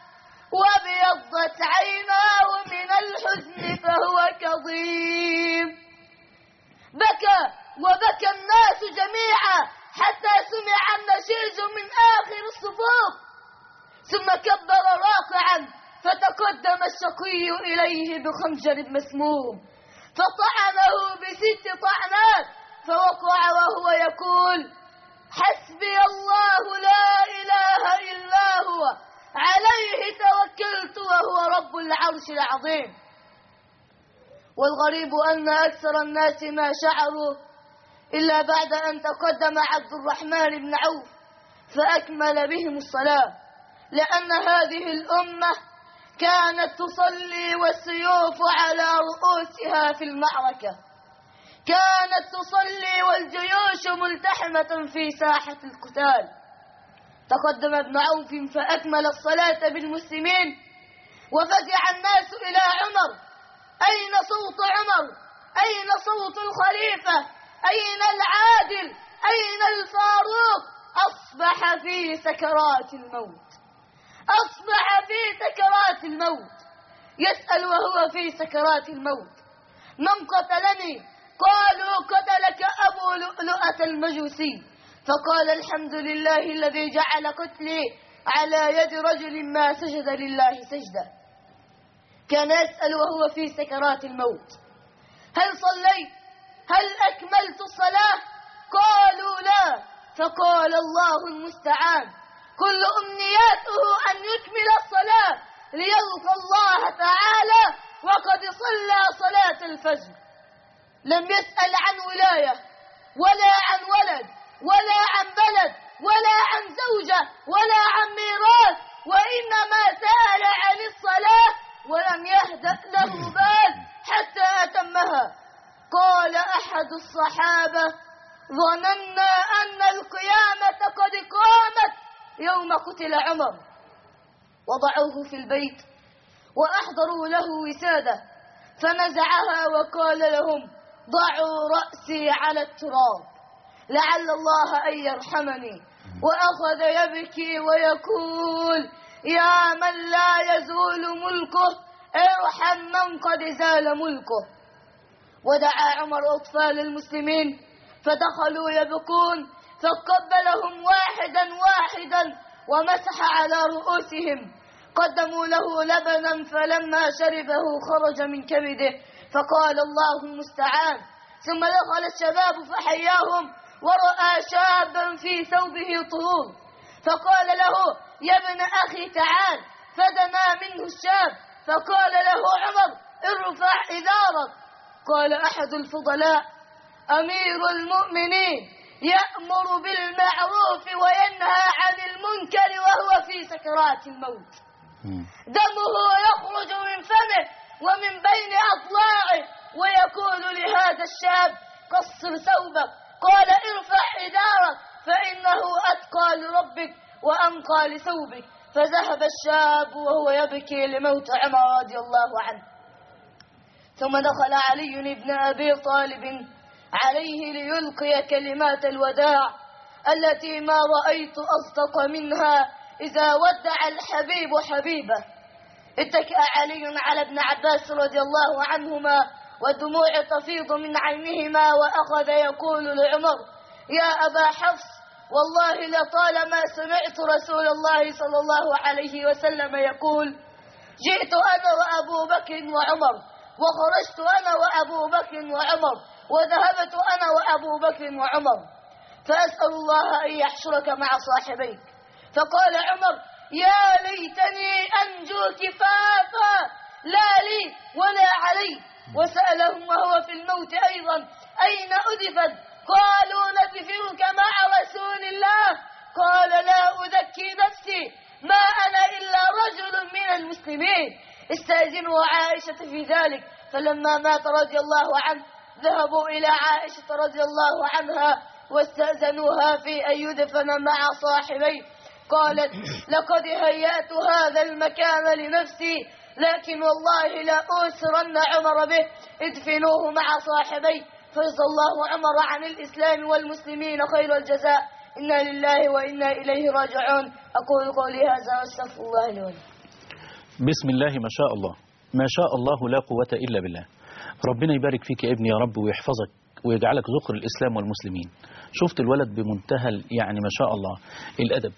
وابيضت عيناه من الحزن فهو كظيم، بكى وبكى الناس جميعا حتى سمع النشيج من آخر الصفوف، ثم كبر راكعا فتقدم الشقي إليه بخنجر مسموم فطعنه بست طعنات، فوقع وهو يقول حسبي الله لا إله إلا هو عليه توكلت وهو رب العرش العظيم. والغريب أن أكثر الناس ما شعروا إلا بعد أن تقدم عبد الرحمن بن عوف فأكمل بهم الصلاة، لأن هذه الأمة كانت تصلي والسيوف على رؤوسها في المعركة، كانت تصلي والجيوش ملتحمة في ساحة القتال. تقدم ابن عوف فأكمل الصلاة بالمسلمين، وفزع الناس إلى عمر، أين صوت عمر؟ أين صوت الخليفة؟ أين العادل؟ أين الفاروق؟ أصبح في سكرات الموت، أصبح في سكرات الموت. يسأل وهو في سكرات الموت من قتلني؟ قالوا قتلك أبو لؤلؤة المجوسي، فقال الحمد لله الذي جعل قتلي على يد رجل ما سجد لله سجدة. كان يسأل وهو في سكرات الموت هل صليت؟ هل أكملت الصلاة؟ قالوا لا، فقال الله المستعان، كل أمنياته أن يكمل الصلاة ليلقى الله تعالى وقد صلى صلاة الفجر. لم يسأل عن ولاية ولا عن ولد ولا عن بلد ولا عن زوجة ولا عن ميراث، وإنما سأل عن الصلاة ولم يهدأ له بال حتى أتمها. قال أحد الصحابة ظننا أن القيامة قد قامت يوم قتل عمر. وضعوه في البيت وأحضروا له وسادة فنزعها وقال لهم ضعوا رأسي على التراب لعل الله أن يرحمني، وأخذ يبكي ويقول يا من لا يزول ملكه ارحم من قد زال ملكه. ودعا عمر أطفال المسلمين فدخلوا يبكون، فقبلهم واحدا واحدا ومسح على رؤوسهم. قدموا له لبنا فلما شربه خرج من كبده، فقال الله المستعان. ثم دخل الشباب فحياهم ورأى شابا في ثوبه طهور، فقال له يا ابن أخي تعال. فدنا منه الشاب فقال له عمر ارفع إزارك. قال أحد الفضلاء أمير المؤمنين يأمر بالمعروف وينهى عن المنكر وهو في سكرات الموت، دمه يخرج من فمه ومن بين أضلاعه، ويقول لهذا الشاب قصر ثوبك. قال ارفع إزارك فإنه أتقى لربك وأنقى لثوبك. فذهب الشاب وهو يبكي لموت عمر رضي الله عنه. ثم دخل علي بن أبي طالب عليه ليلقي كلمات الوداع التي ما رأيت أصدق منها إذا ودع الحبيب حبيبه. اتكأ علي على ابن عباس رضي الله عنهما والدموع تفيض من عينهما، وأخذ يقول لعمر يا أبا حفص والله لطالما سمعت رسول الله صلى الله عليه وسلم يقول جئت أنا وأبو بكر وعمر، وخرجت أنا وأبو بكر وعمر، وذهبت أنا وأبو بكر وعمر، فأسأل الله أن يحشرك مع صاحبيك. فقال عمر يا ليتني أنجو كفافا لا لي ولا علي. وسألهم وهو في الموت أيضا أين أدفت؟ قالوا ندفنك مع رسول الله. قال لا أزكي نفسي ما أنا إلا رجل من المسلمين. استأذنوا عائشة في ذلك. فلما مات رضي الله عنه ذهبوا إلى عائشة رضي الله عنها واستأذنوها في أن يدفن مع صاحبيه. قالت لقد هيأت هذا المكان لنفسي، لكن والله لا أوسرن عمر به، ادفنوه مع صاحبيه. فجزى الله عمر عن الإسلام والمسلمين خير الجزاء. إنا لله وإنا إليه راجعون. أقول قولي هذا واستغفر الله لي ولكم. بسم الله ما شاء الله، ما شاء الله لا قوة إلا بالله. ربنا يبارك فيك يا ابني يا رب ويحفظك ويجعلك ذكر الإسلام والمسلمين. شفت الولد بمنتهى يعني ما شاء الله الأدب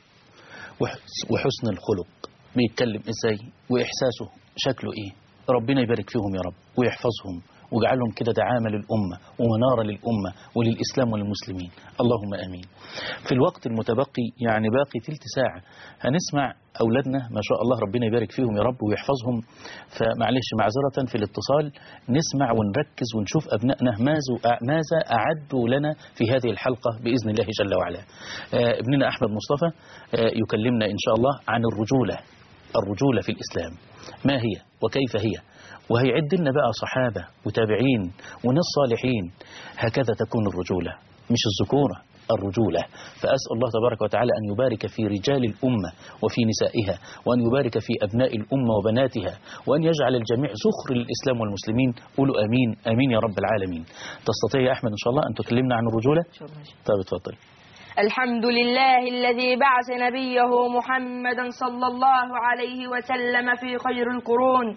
وحسن الخلق، بيتكلم إزاي وإحساسه شكله إيه. ربنا يبارك فيهم يا رب ويحفظهم ويجعلهم كده دعامة للأمة ومنارة للأمة وللإسلام والمسلمين، اللهم آمين. في الوقت المتبقي يعني باقي تلت ساعة هنسمع أولادنا ما شاء الله ربنا يبارك فيهم يا رب ويحفظهم. فمعلش معذرة في الاتصال، نسمع ونركز ونشوف أبنائنا ماذا أعدوا لنا في هذه الحلقة بإذن الله جل وعلا. آه ابننا أحمد مصطفى آه يكلمنا إن شاء الله عن الرجولة، الرجولة في الإسلام ما هي وكيف هي، وهيعد لنا بقى صحابة وتابعين وناس صالحين. هكذا تكون الرجولة، مش الذكورة، الرجولة. فأسأل الله تبارك وتعالى أن يبارك في رجال الأمة وفي نسائها، وأن يبارك في أبناء الأمة وبناتها، وأن يجعل الجميع زخر للإسلام والمسلمين. قولوا أمين أمين يا رب العالمين. تستطيع يا أحمد إن شاء الله أن تكلمنا عن الرجولة؟ طيب اتفضل. الحمد لله الذي بعث نبيه محمدا صلى الله عليه وسلم في خير القرون،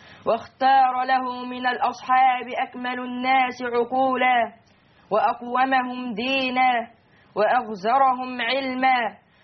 واختار له من الأصحاب أكمل الناس عقولا، وأقومهم دينا، وأغزرهم علما،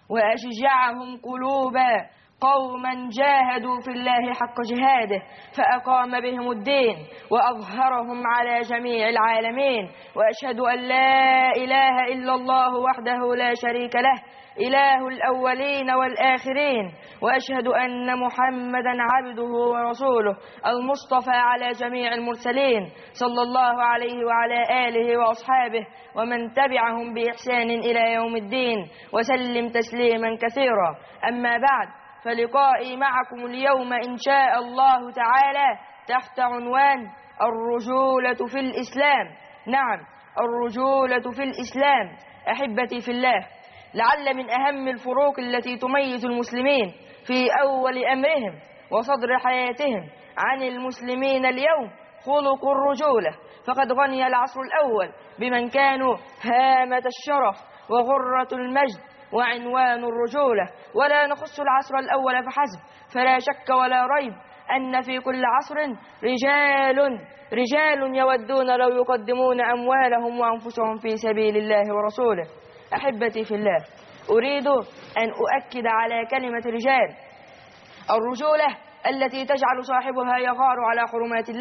وأشجعهم قلوبا، قوما جاهدوا في الله حق جهاده فأقام بهم الدين وأظهرهم على جميع العالمين. وأشهد أن لا إله إلا الله وحده لا شريك له إله الأولين والآخرين، وأشهد أن محمدا عبده ورسوله المصطفى على جميع المرسلين صلى الله عليه وعلى آله وأصحابه ومن تبعهم بإحسان إلى يوم الدين وسلم تسليما كثيرا. أما بعد، فلقائي معكم اليوم إن شاء الله تعالى تحت عنوان الرجولة في الإسلام. نعم، الرجولة في الإسلام. أحبتي في الله، لعل من أهم الفروق التي تميز المسلمين في أول أمرهم وصدر حياتهم عن المسلمين اليوم خلق الرجولة. فقد غني العصر الأول بمن كانوا هامة الشرف وغرة المجد وعنوان الرجولة، ولا نخص العصر الأول فحسب، فلا شك ولا ريب أن في كل عصر رجال رجال يودون لو يقدمون أموالهم وأنفسهم في سبيل الله ورسوله. أحبتي في الله، أريد أن أؤكد على كلمة رجال. الرجولة التي تجعل صاحبها يغار على حرمات الله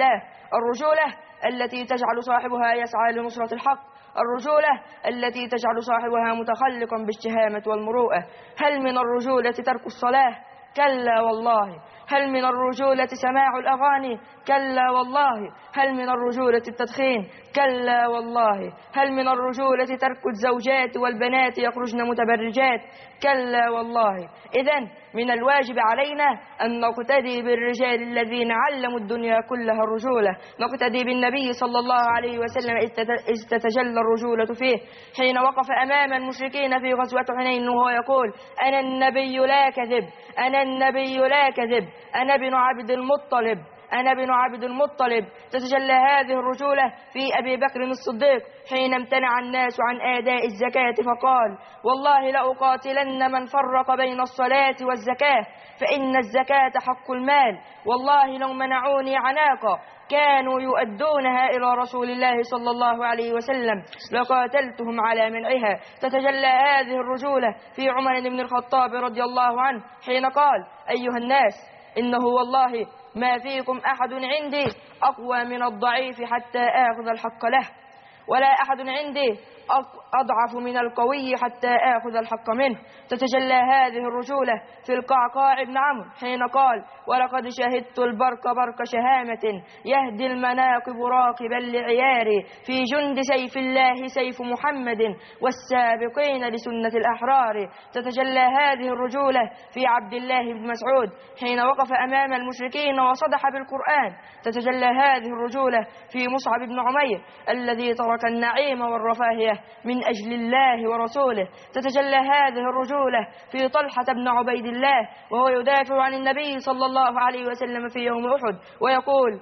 الرجولة التي تجعل صاحبها يسعى لنصرة الحق، الرجولة التي تجعل صاحبها متخلقا بالشهامة والمروءة. هل من الرجولة ترك الصلاة؟ كلا والله. هل من الرجولة سماع الأغاني؟ كلا والله. هل من الرجولة التدخين؟ كلا والله. هل من الرجولة ترك الزوجات والبنات يخرجن متبرجات؟ كلا والله. إذن من الواجب علينا أن نقتدي بالرجال الذين علموا الدنيا كلها الرجولة، نقتدي بالنبي صلى الله عليه وسلم إذ تتجلى الرجولة فيه حين وقف أمام المشركين في غزوة حنين وهو يقول: أنا النبي لا كذب، أنا النبي لا كذب، أنا ابن عبد المطلب، أنا ابن عبد المطلب. تتجلى هذه الرجولة في أبي بكر الصديق حين امتنع الناس عن آداء الزكاة فقال: والله لأقاتلن من فرق بين الصلاة والزكاة، فإن الزكاة حق المال، والله لو منعوني عناقة كانوا يؤدونها إلى رسول الله صلى الله عليه وسلم لقاتلتهم على منعها. تتجلى هذه الرجولة في عمر بن الخطاب رضي الله عنه حين قال: أيها الناس، إنه والله ما فيكم أحد عندي أقوى من الضعيف حتى آخذ الحق له، ولا أحد عندي أضعف من القوي حتى آخذ الحق منه. تتجلى هذه الرجولة في القعقاع بن عمرو حين قال: ولقد شهدت البرق برق شهامة يهدي المناقب راقبا لعياري، في جند سيف الله سيف محمد والسابقين لسنة الأحرار. تتجلى هذه الرجولة في عبد الله بن مسعود حين وقف أمام المشركين وصدح بالقرآن. تتجلى هذه الرجولة في مصعب بن عمير الذي ترك النعيم والرفاهية من أجل الله ورسوله. تتجلى هذه الرجولة في طلحة بن عبيد الله وهو يدافع عن النبي صلى الله عليه وسلم في يوم أحد ويقول: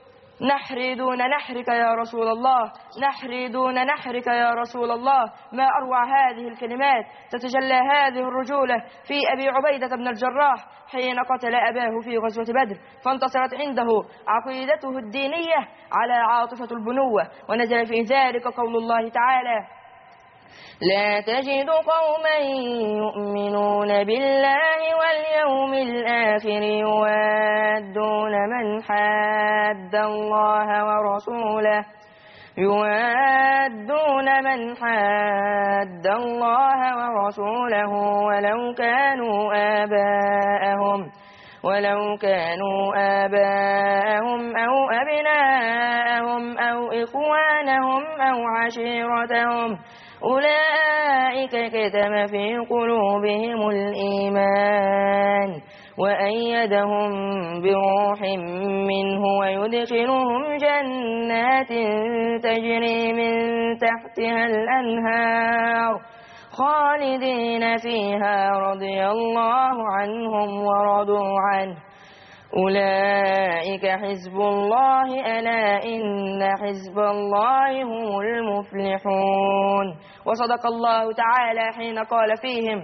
نحري دون نحرك يا رسول الله، نحري دون نحرك يا رسول الله. ما أروع هذه الكلمات. تتجلى هذه الرجولة في أبي عبيدة بن الجراح حين قتل أباه في غزوة بدر فانتصرت عنده عقيدته الدينية على عاطفة البنوة، ونزل في ذلك قول الله تعالى: لا تجد قوما يؤمنون بالله واليوم الآخر يوادون من حاد الله ورسوله يوادون من حاد الله ورسوله ولو كانوا آباءهم ولو كانوا آباءهم أو أبناءهم أو إخوانهم أو عشيرتهم أولئك كتم في قلوبهم الإيمان وأيدهم بروح منه ويدخلهم جنات تجري من تحتها الأنهار خالدين فيها رضي الله عنهم ورضوا عنه أولئك حزب الله ألا إن حزب الله هم المفلحون. وصدق الله تعالى حين قال فيهم: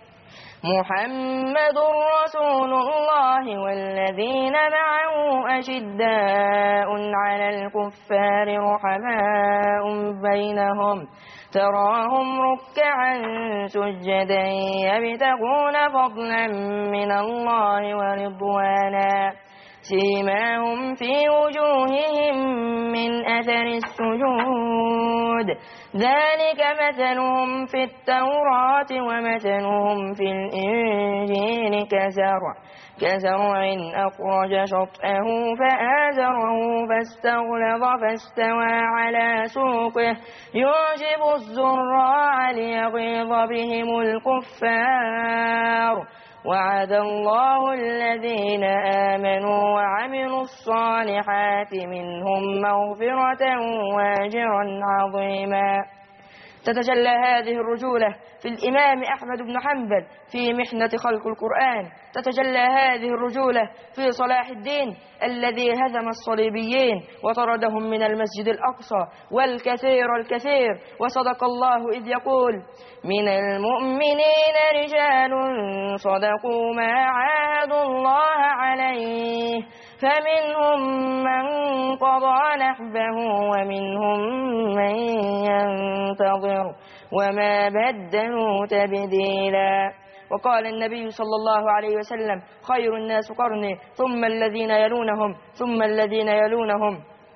محمد رسول الله والذين معه أشداء على الكفار رحماء بينهم تراهم ركعا سجدا يبتغون فضلا من الله ورضوانا سيماهم في وجوههم من أثر السجود ذلك مثلهم في التوراة ومثلهم في الإنجيل كزرع كزرع أخرج شطأه فآزره فاستغلظ فاستوى على سوقه يعجب الزراع ليغيظ بهم الكفار وعد الله الذين آمنوا وعملوا الصالحات منهم مغفرة وأجرا عظيما. تتجلى هذه الرجولة في الإمام أحمد بن حنبل في محنة خلق القرآن. تتجلى هذه الرجولة في صلاح الدين الذي هزم الصليبيين وطردهم من المسجد الأقصى والكثير الكثير. وصدق الله إذ يقول: من المؤمنين رجال صدقوا ما عاهدوا الله عليه فمنهم من قضى نحبه ومنهم من ينتظر وما بدلوا تبديلا. وقال النبي صلى الله عليه وسلم: خير الناس قرني ثم الذين يلونهم ثم الذين يلونهم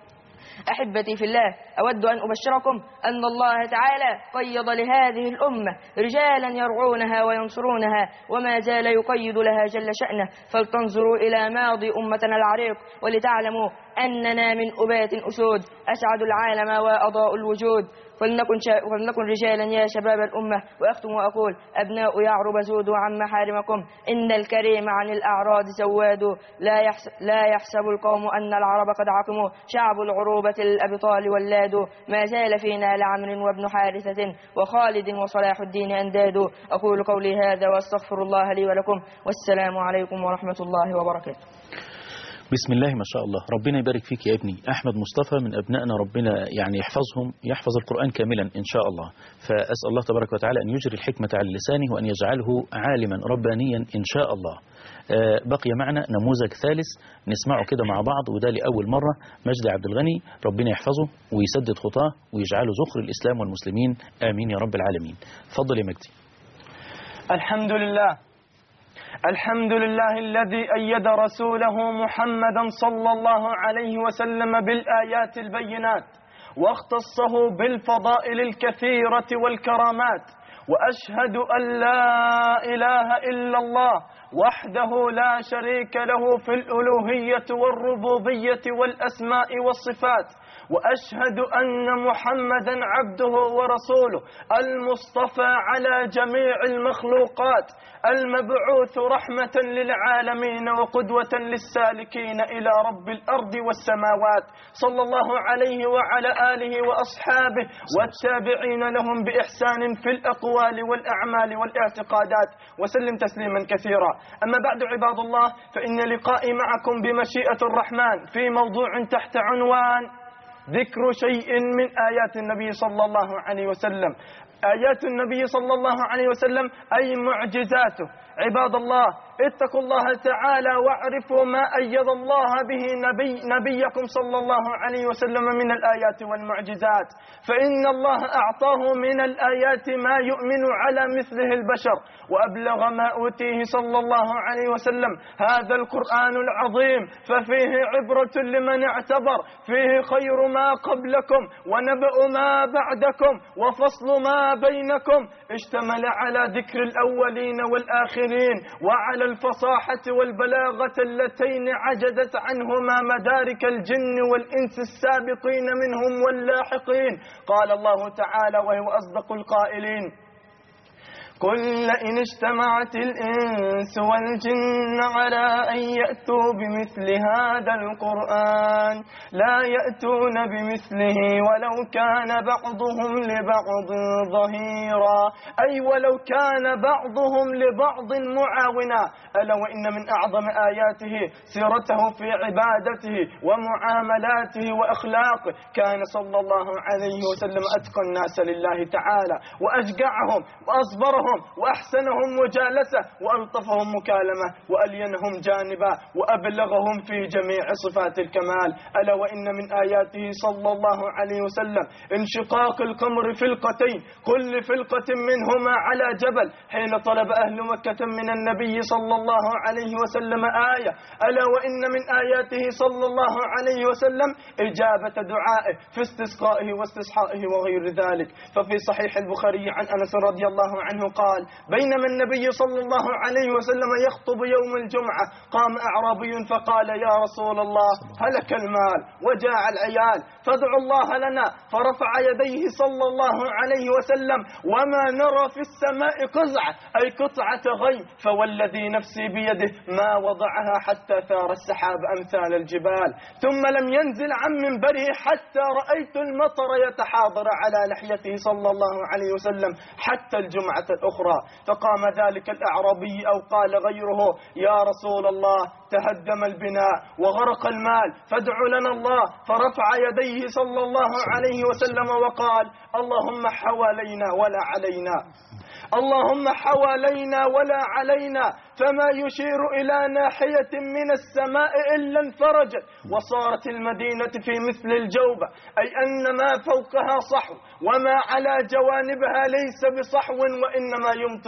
أحبتي في الله، أود أن أبشركم أن الله تعالى قيض لهذه الأمة رجالا يرعونها وينصرونها، وما زال يقيد لها جل شأنه. فلتنظروا إلى ماضي أمتنا العريق ولتعلموا أننا من أبات أسود أسعد العالم وأضاء الوجود. فلنكن, شا... فلنكن رجالا يا شباب الأمة. وأختم وأقول: أبناء يعرب زودوا عن محارمكم، إن الكريم عن الأعراض سواد. لا, يحس... لا يحسب القوم أن العرب قد عقموا، شعب العروبة الأبطال ولادوا. ما زال فينا لعمر وابن حارثة وخالد وصلاح الدين أنداد. أقول قولي هذا وأستغفر الله لي ولكم، والسلام عليكم ورحمة الله وبركاته. بسم الله ما شاء الله، ربنا يبارك فيك يا ابني. أحمد مصطفى من أبنائنا، ربنا يعني يحفظهم، يحفظ القرآن كاملا إن شاء الله. فأسأل الله تبارك وتعالى أن يجري الحكمة على لسانه وأن يجعله عالما ربانيا إن شاء الله. بقي معنا نموذج ثالث نسمعه كده مع بعض، وده لأول مرة. مجدي عبد الغني، ربنا يحفظه ويسدد خطاه ويجعله ذخر الإسلام والمسلمين، آمين يا رب العالمين. فضل يا مجدي. الحمد لله الحمد لله الذي أيد رسوله محمدا صلى الله عليه وسلم بالآيات البينات، واختصه بالفضائل الكثيرة والكرامات. وأشهد أن لا إله إلا الله وحده لا شريك له في الألوهية والربوبية والأسماء والصفات. وأشهد أن محمدا عبده ورسوله المصطفى على جميع المخلوقات، المبعوث رحمة للعالمين وقدوة للسالكين إلى رب الأرض والسماوات، صلى الله عليه وعلى آله وأصحابه والتابعين لهم بإحسان في الأقوال والأعمال والاعتقادات، وسلم تسليما كثيرا. أما بعد عباد الله، فإن لقائي معكم بمشيئة الرحمن في موضوع تحت عنوان ذكر شيء من آيات النبي صلى الله عليه وسلم. آيات النبي صلى الله عليه وسلم أي معجزاته. عباد الله، اتقوا الله تعالى واعرفوا ما أيد الله به نبي نبيكم صلى الله عليه وسلم من الآيات والمعجزات، فإن الله أعطاه من الآيات ما يؤمن على مثله البشر، وأبلغ ما أوتيه صلى الله عليه وسلم هذا القرآن العظيم، ففيه عبرة لمن اعتبر، فيه خير ما قبلكم ونبأ ما بعدكم وفصل ما بينكم، اشتمل على ذكر الأولين والآخرين وعلى الفصاحة والبلاغة اللتين عجزت عنهما مدارك الجن والإنس السابقين منهم واللاحقين. قال الله تعالى وهو أصدق القائلين: قل إن اجتمعت الإنس والجن على أن يأتوا بمثل هذا القرآن لا يأتون بمثله ولو كان بعضهم لبعض ظهيرا، أي ولو كان بعضهم لبعض معاونا. ألا وإن من أعظم آياته سيرته في عبادته ومعاملاته وأخلاقه. كان صلى الله عليه وسلم أتقى الناس لله تعالى، وأشجعهم وأصبرهم وأحسنهم مجالسة وألطفهم مكالمة وألينهم جانبا وأبلغهم في جميع صفات الكمال. ألا وإن من آياته صلى الله عليه وسلم انشقاق القمر فلقتين، كل فلقة منهما على جبل، حين طلب أهل مكة من النبي صلى الله عليه وسلم آية. ألا وإن من آياته صلى الله عليه وسلم إجابة دعائه في استسقائه واستصحائه وغير ذلك. ففي صحيح البخاري عن أنس رضي الله عنه قال: بينما النبي صلى الله عليه وسلم يخطب يوم الجمعة قام أعرابي فقال: يا رسول الله، هلك المال وجاع العيال فادعوا الله لنا. فرفع يديه صلى الله عليه وسلم وما نرى في السماء قزعة، أي قطعة غيم، فوالذي نفسي بيده ما وضعها حتى ثار السحاب أمثال الجبال، ثم لم ينزل عن منبره حتى رأيت المطر يتحاضر على لحيته صلى الله عليه وسلم حتى الجمعة الأخرى. فقام ذلك الأعرابي أو قال غيره: يا رسول الله، تهدم البناء وغرق المال فادع لنا الله. فرفع يديه صلى الله عليه وسلم وقال: اللهم حوالينا ولا علينا، اللهم حوالينا ولا علينا، فما يشير إلى ناحية من السماء إلا انفرجت وصارت المدينة في مثل الجوبة، أي أن ما فوقها صحو وما على جوانبها ليس بصحو وإنما يمطر.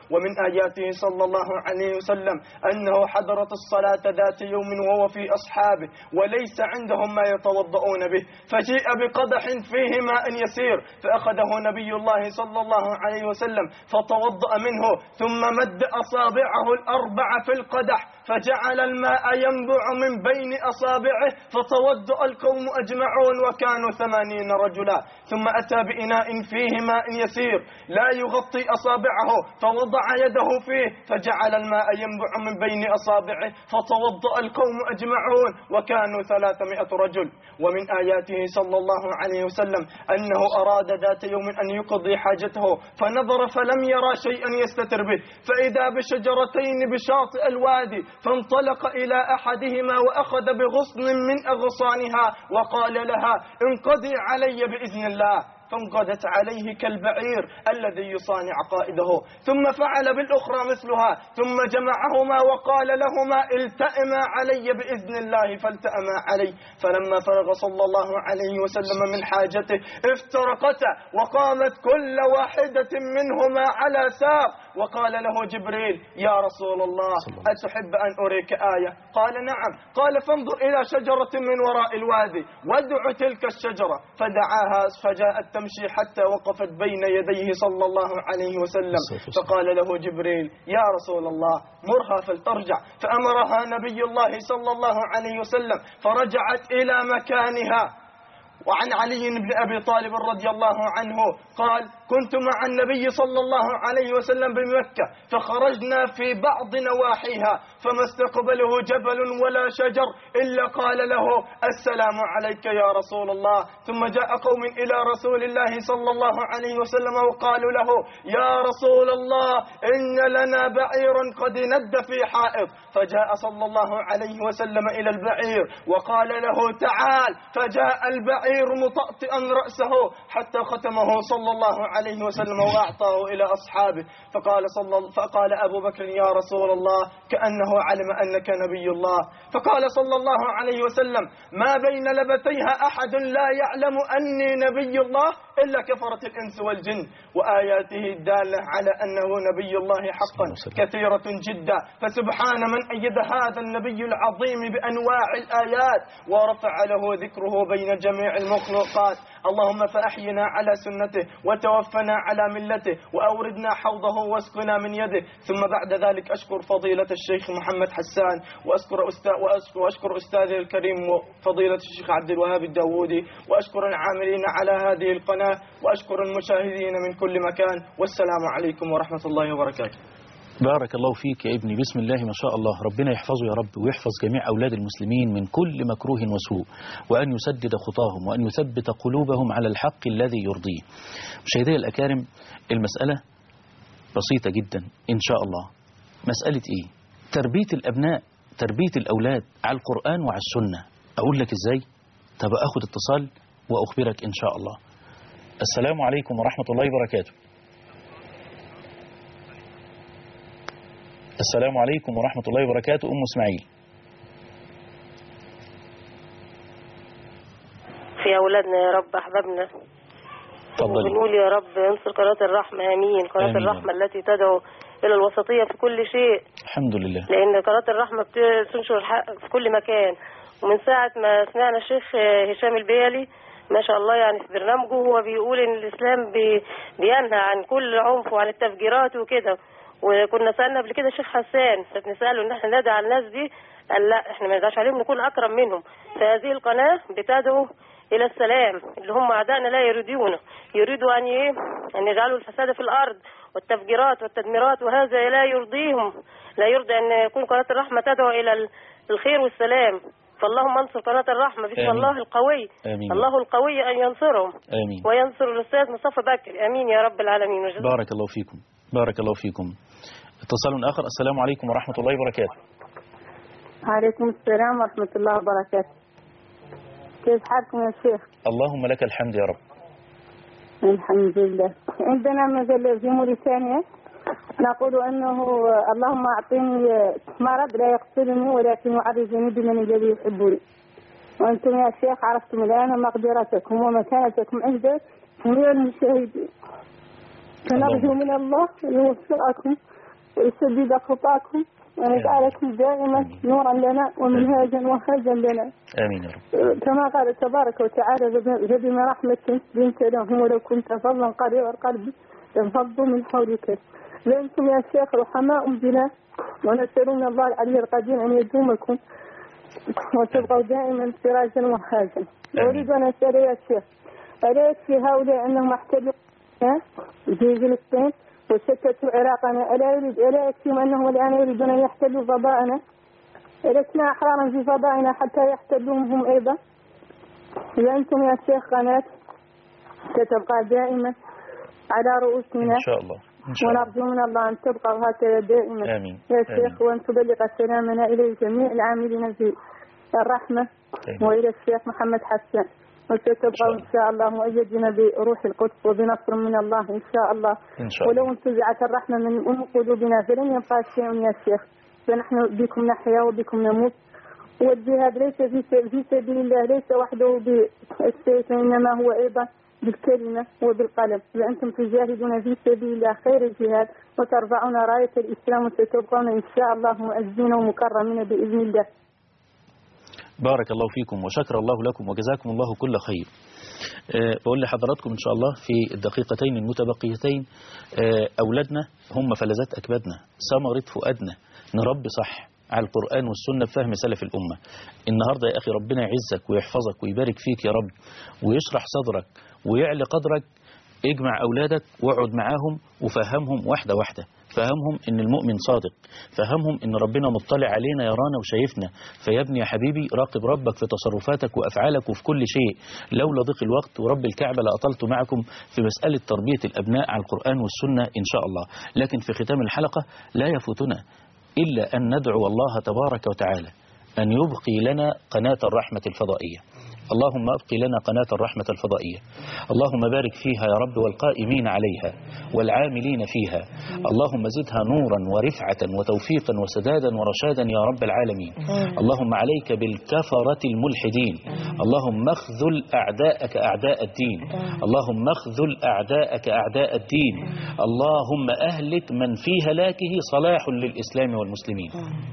ومن آياته صلى الله عليه وسلم أنه حضرت الصلاة ذات يوم وهو في أصحابه وليس عندهم ما يتوضؤون به، فجيء بقدح فيه ماء يسير فأخذه نبي الله صلى الله عليه وسلم فتوضأ منه ثم مد أصابعه الأربع في القدح فجعل الماء ينبع من بين أصابعه فتوضأ القوم أجمعون وكانوا ثمانين رجلا، ثم أتى بإناء فيه ماء يسير لا يغطي أصابعه فوضع يده فيه فجعل الماء ينبع من بين أصابعه فتوضأ القوم أجمعون وكانوا ثلاثمائة رجل. ومن آياته صلى الله عليه وسلم أنه أراد ذات يوم أن يقضي حاجته فنظر فلم يرى شيئا يستتر به، فإذا بشجرتين بشاطئ الوادي فانطلق إلى أحدهما وأخذ بغصن من أغصانها وقال لها انقضي علي بإذن الله، فانقضت عليه كالبعير الذي يصانع قائده، ثم فعل بالأخرى مثلها ثم جمعهما وقال لهما التئما علي بإذن الله فالتئما عليه، فلما فرغ صلى الله عليه وسلم من حاجته افترقتا وقامت كل واحدة منهما على ساق، وقال له جبريل يا رسول الله أتحب أن أريك آية؟ قال نعم، قال فانظر إلى شجرة من وراء الوادي وادع تلك الشجرة، فدعاها فجاءت تمشي حتى وقفت بين يديه صلى الله عليه وسلم، فقال له جبريل يا رسول الله مرها فلترجع، فأمرها نبي الله صلى الله عليه وسلم فرجعت إلى مكانها. وعن علي بن أبي طالب رضي الله عنه قال كنت مع النبي صلى الله عليه وسلم بمكة فخرجنا في بعض نواحيها فما استقبله جبل ولا شجر إلا قال له السلام عليك يا رسول الله، ثم جاء قوم إلى رسول الله صلى الله عليه وسلم وقالوا له يا رسول الله إن لنا بعيرا قد ند في حائط، فجاء صلى الله عليه وسلم إلى البعير وقال له تعال، فجاء البعير مطأطئا رأسه حتى ختمه صلى الله عليه وسلم وأعطاه إلى أصحابه، فقال, صلى فقال أبو بكر يا رسول الله كأنه علم أنك نبي الله، فقال صلى الله عليه وسلم ما بين لبتيها أحد لا يعلم أني نبي الله إلا كفرت الإنس والجن، وآياته الدالة على أنه نبي الله حقا كثيرة جدا، فسبحان من أيد هذا النبي العظيم بأنواع الآيات ورفع له ذكره بين جميع المخلوقات. اللهم فأحينا على سنته وتوفنا على ملته وأوردنا حوضه واسقنا من يده. ثم بعد ذلك أشكر فضيلة الشيخ محمد حسان وأشكر, أستا وأشكر, وأشكر أستاذي الكريم فضيلة الشيخ عبد الوهاب الداوودي، وأشكر العاملين على هذه القناة، وأشكر المشاهدين من كل مكان، والسلام عليكم ورحمة الله وبركاته. بارك الله فيك يا ابني، بسم الله ما شاء الله، ربنا يحفظه يا رب ويحفظ جميع أولاد المسلمين من كل مكروه وسوء، وأن يسدد خطاهم وأن يثبت قلوبهم على الحق الذي يرضيه. مشاهدي الأكارم، المسألة بسيطة جدا إن شاء الله. مسألة إيه؟ تربية الأبناء، تربية الأولاد على القرآن وعلى السنة. أقول لك إزاي؟ طب أخذ اتصال وأخبرك إن شاء الله. السلام عليكم ورحمة الله وبركاته. السلام عليكم ورحمة الله وبركاته. أم إسماعيل. في أولادنا يا رب أحبابنا، تفضلي. ونقول يا رب انصر قناة الرحمة، آمين. قناة آمين. الرحمة التي تدعو إلى الوسطية في كل شيء، الحمد لله، لأن قناة الرحمة بتنشر الحق في كل مكان. ومن ساعة ما سمعنا الشيخ هشام البيالي ما شاء الله يعني في برنامجه هو بيقول إن الإسلام بي بينهى عن كل عنف وعن التفجيرات وكده، وكنا سألنا قبل كده الشيخ حسان فنسأله إن احنا ندعي على الناس دي، قال لا احنا ما ندعيش عليهم، نكون أكرم منهم. فهذه القناة بتدعو إلى السلام، اللي هم أعدائنا لا يريدونه، يريدوا أن إيه؟ أن يجعلوا الفساد في الأرض والتفجيرات والتدميرات، وهذا لا يرضيهم، لا يرضي أن يكون قناة الرحمة تدعو إلى الخير والسلام. فاللهم انصر قناة الرحمة باسم الله القوي. آمين. الله القوي أن ينصرهم. آمين. وينصر الأستاذ مصطفى بكر. آمين يا رب العالمين. بارك الله فيكم، بارك الله فيكم. اتصال آخر. السلام عليكم ورحمة الله وبركاته. وعليكم السلام ورحمة الله وبركاته. كيف حالكم يا شيخ؟ اللهم لك الحمد يا رب. الحمد لله. عندنا مثل في موريتانيا نقول أنه اللهم أعطيني مرض لا يقتلني ولكن يعرضني بمن الذي يحبني، وأنتم يا شيخ عرفتم الآن مقدرتكم ومكانتكم عند جميع المشاهدين. فنرجو من الله أن يوفقكم ويسدد خطاكم ويجعلكم دائما نورا لنا ومنهاجا وهاجا لنا. آمين يا رب. كما قال تبارك وتعالى فبما رحمة بنت لهم ولو كنت فظا قرير القلب لانفضوا من حولك. لأنتم يا شيخ رحماء بنا ونسأل من الله العلي القدير أن يدومكم وتبقوا دائما سراجا وهاجا. أريد أن أسأل يا شيخ ألا يكفي هؤلاء أنهم احتلوا في فلسطين وشتتوا عراقنا؟ ألا يريد ألا يكفيهم أنهم الآن يريدون أن يحتلوا فضاءنا؟ لسنا أحرارا في فضائنا حتى يحتلوهم هم أيضا. وأنتم يا شيخ قناة ستبقى دائما على رؤوسنا إن شاء الله. ونرجو من الله أن تبقى هكذا دائما. آمين. يا شيخ وأن تبلغ سلامنا إلى جميع العاملين في الرحمة. آمين. وإلى الشيخ محمد حسان وستبقى إن شاء الله مؤيدين بروح القدس وبنصر من الله إن شاء الله. إن شاء الله. ولو انتزعت الرحمة من أم قلوبنا فلن يبقى شيء يا شيخ، فنحن بكم نحيا وبكم نموت. والجهاد ليس في سبيل الله ليس وحده بالسيف إنما هو أيضا بالكلمة وبالقلم. وأنتم تجاهدون في سبيل الله خير الجهاد وترفعون راية الإسلام وستبقون إن شاء الله مؤزين ومكرمين بإذن الله. بارك الله فيكم وشكر الله لكم وجزاكم الله كل خير. أه بقول لحضراتكم إن شاء الله في الدقيقتين المتبقيتين أه أولادنا هم فلذات أكبادنا ثمرة فؤادنا، نربي صح على القرآن والسنة بفهم سلف الأمة. النهاردة يا أخي ربنا يعزك ويحفظك ويبارك فيك يا رب ويشرح صدرك ويعلي قدرك. اجمع أولادك واقعد معاهم وفهمهم واحدة واحدة، فهمهم ان المؤمن صادق، فهمهم ان ربنا مطلع علينا يرانا وشايفنا. فيا ابني يا حبيبي راقب ربك في تصرفاتك وافعالك وفي كل شيء. لولا ضيق الوقت ورب الكعبة لأطلت معكم في مسألة تربية الأبناء على القرآن والسنة إن شاء الله. لكن في ختام الحلقة لا يفوتنا إلا أن ندعو الله تبارك وتعالى أن يبقي لنا قناة الرحمة الفضائية. اللهم أبقي لنا قناة الرحمة الفضائية، اللهم بارك فيها يا رب والقائمين عليها والعاملين فيها. اللهم زدها نورا ورفعة وتوفيقا وسدادا ورشادا يا رب العالمين. اللهم عليك بالكفرة الملحدين، اللهم اخذل أعداءك أعداء الدين، اللهم اخذل أعداءك أعداء الدين. اللهم أهلك من في هلاكه صلاح للإسلام والمسلمين.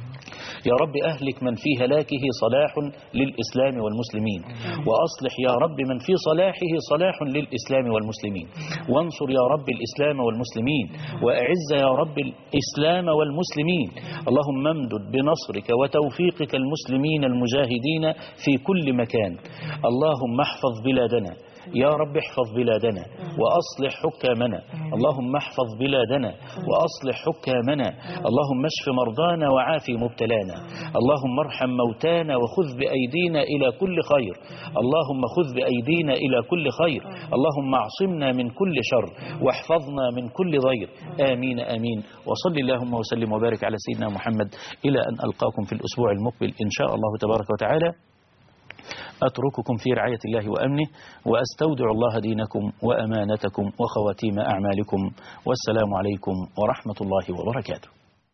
يا رب أهلك من في هلاكه صلاح للإسلام والمسلمين، وأصلح يا رب من في صلاحه صلاح للإسلام والمسلمين، وانصر يا رب الإسلام والمسلمين، وأعز يا رب الإسلام والمسلمين. اللهم امدد بنصرك وتوفيقك المسلمين المجاهدين في كل مكان. اللهم احفظ بلادنا يا رب، احفظ بلادنا وأصلح حكامنا. اللهم احفظ بلادنا وأصلح حكامنا. اللهم اشف مرضانا وعافي مبتلانا. اللهم ارحم موتانا وخذ بأيدينا إلى كل خير. اللهم خذ بأيدينا إلى كل خير. اللهم اعصمنا من كل شر واحفظنا من كل ضير. آمين آمين. وصل اللهم وسلم وبارك على سيدنا محمد إلى أن ألقاكم في الأسبوع المقبل إن شاء الله تبارك وتعالى. أترككم في رعاية الله وأمنه، وأستودع الله دينكم وأمانتكم وخواتيم أعمالكم، والسلام عليكم ورحمة الله وبركاته.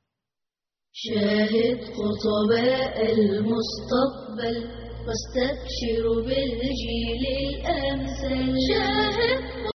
شاهد خطباء المستقبل واستبشر بالجيل الأمثل. شاهد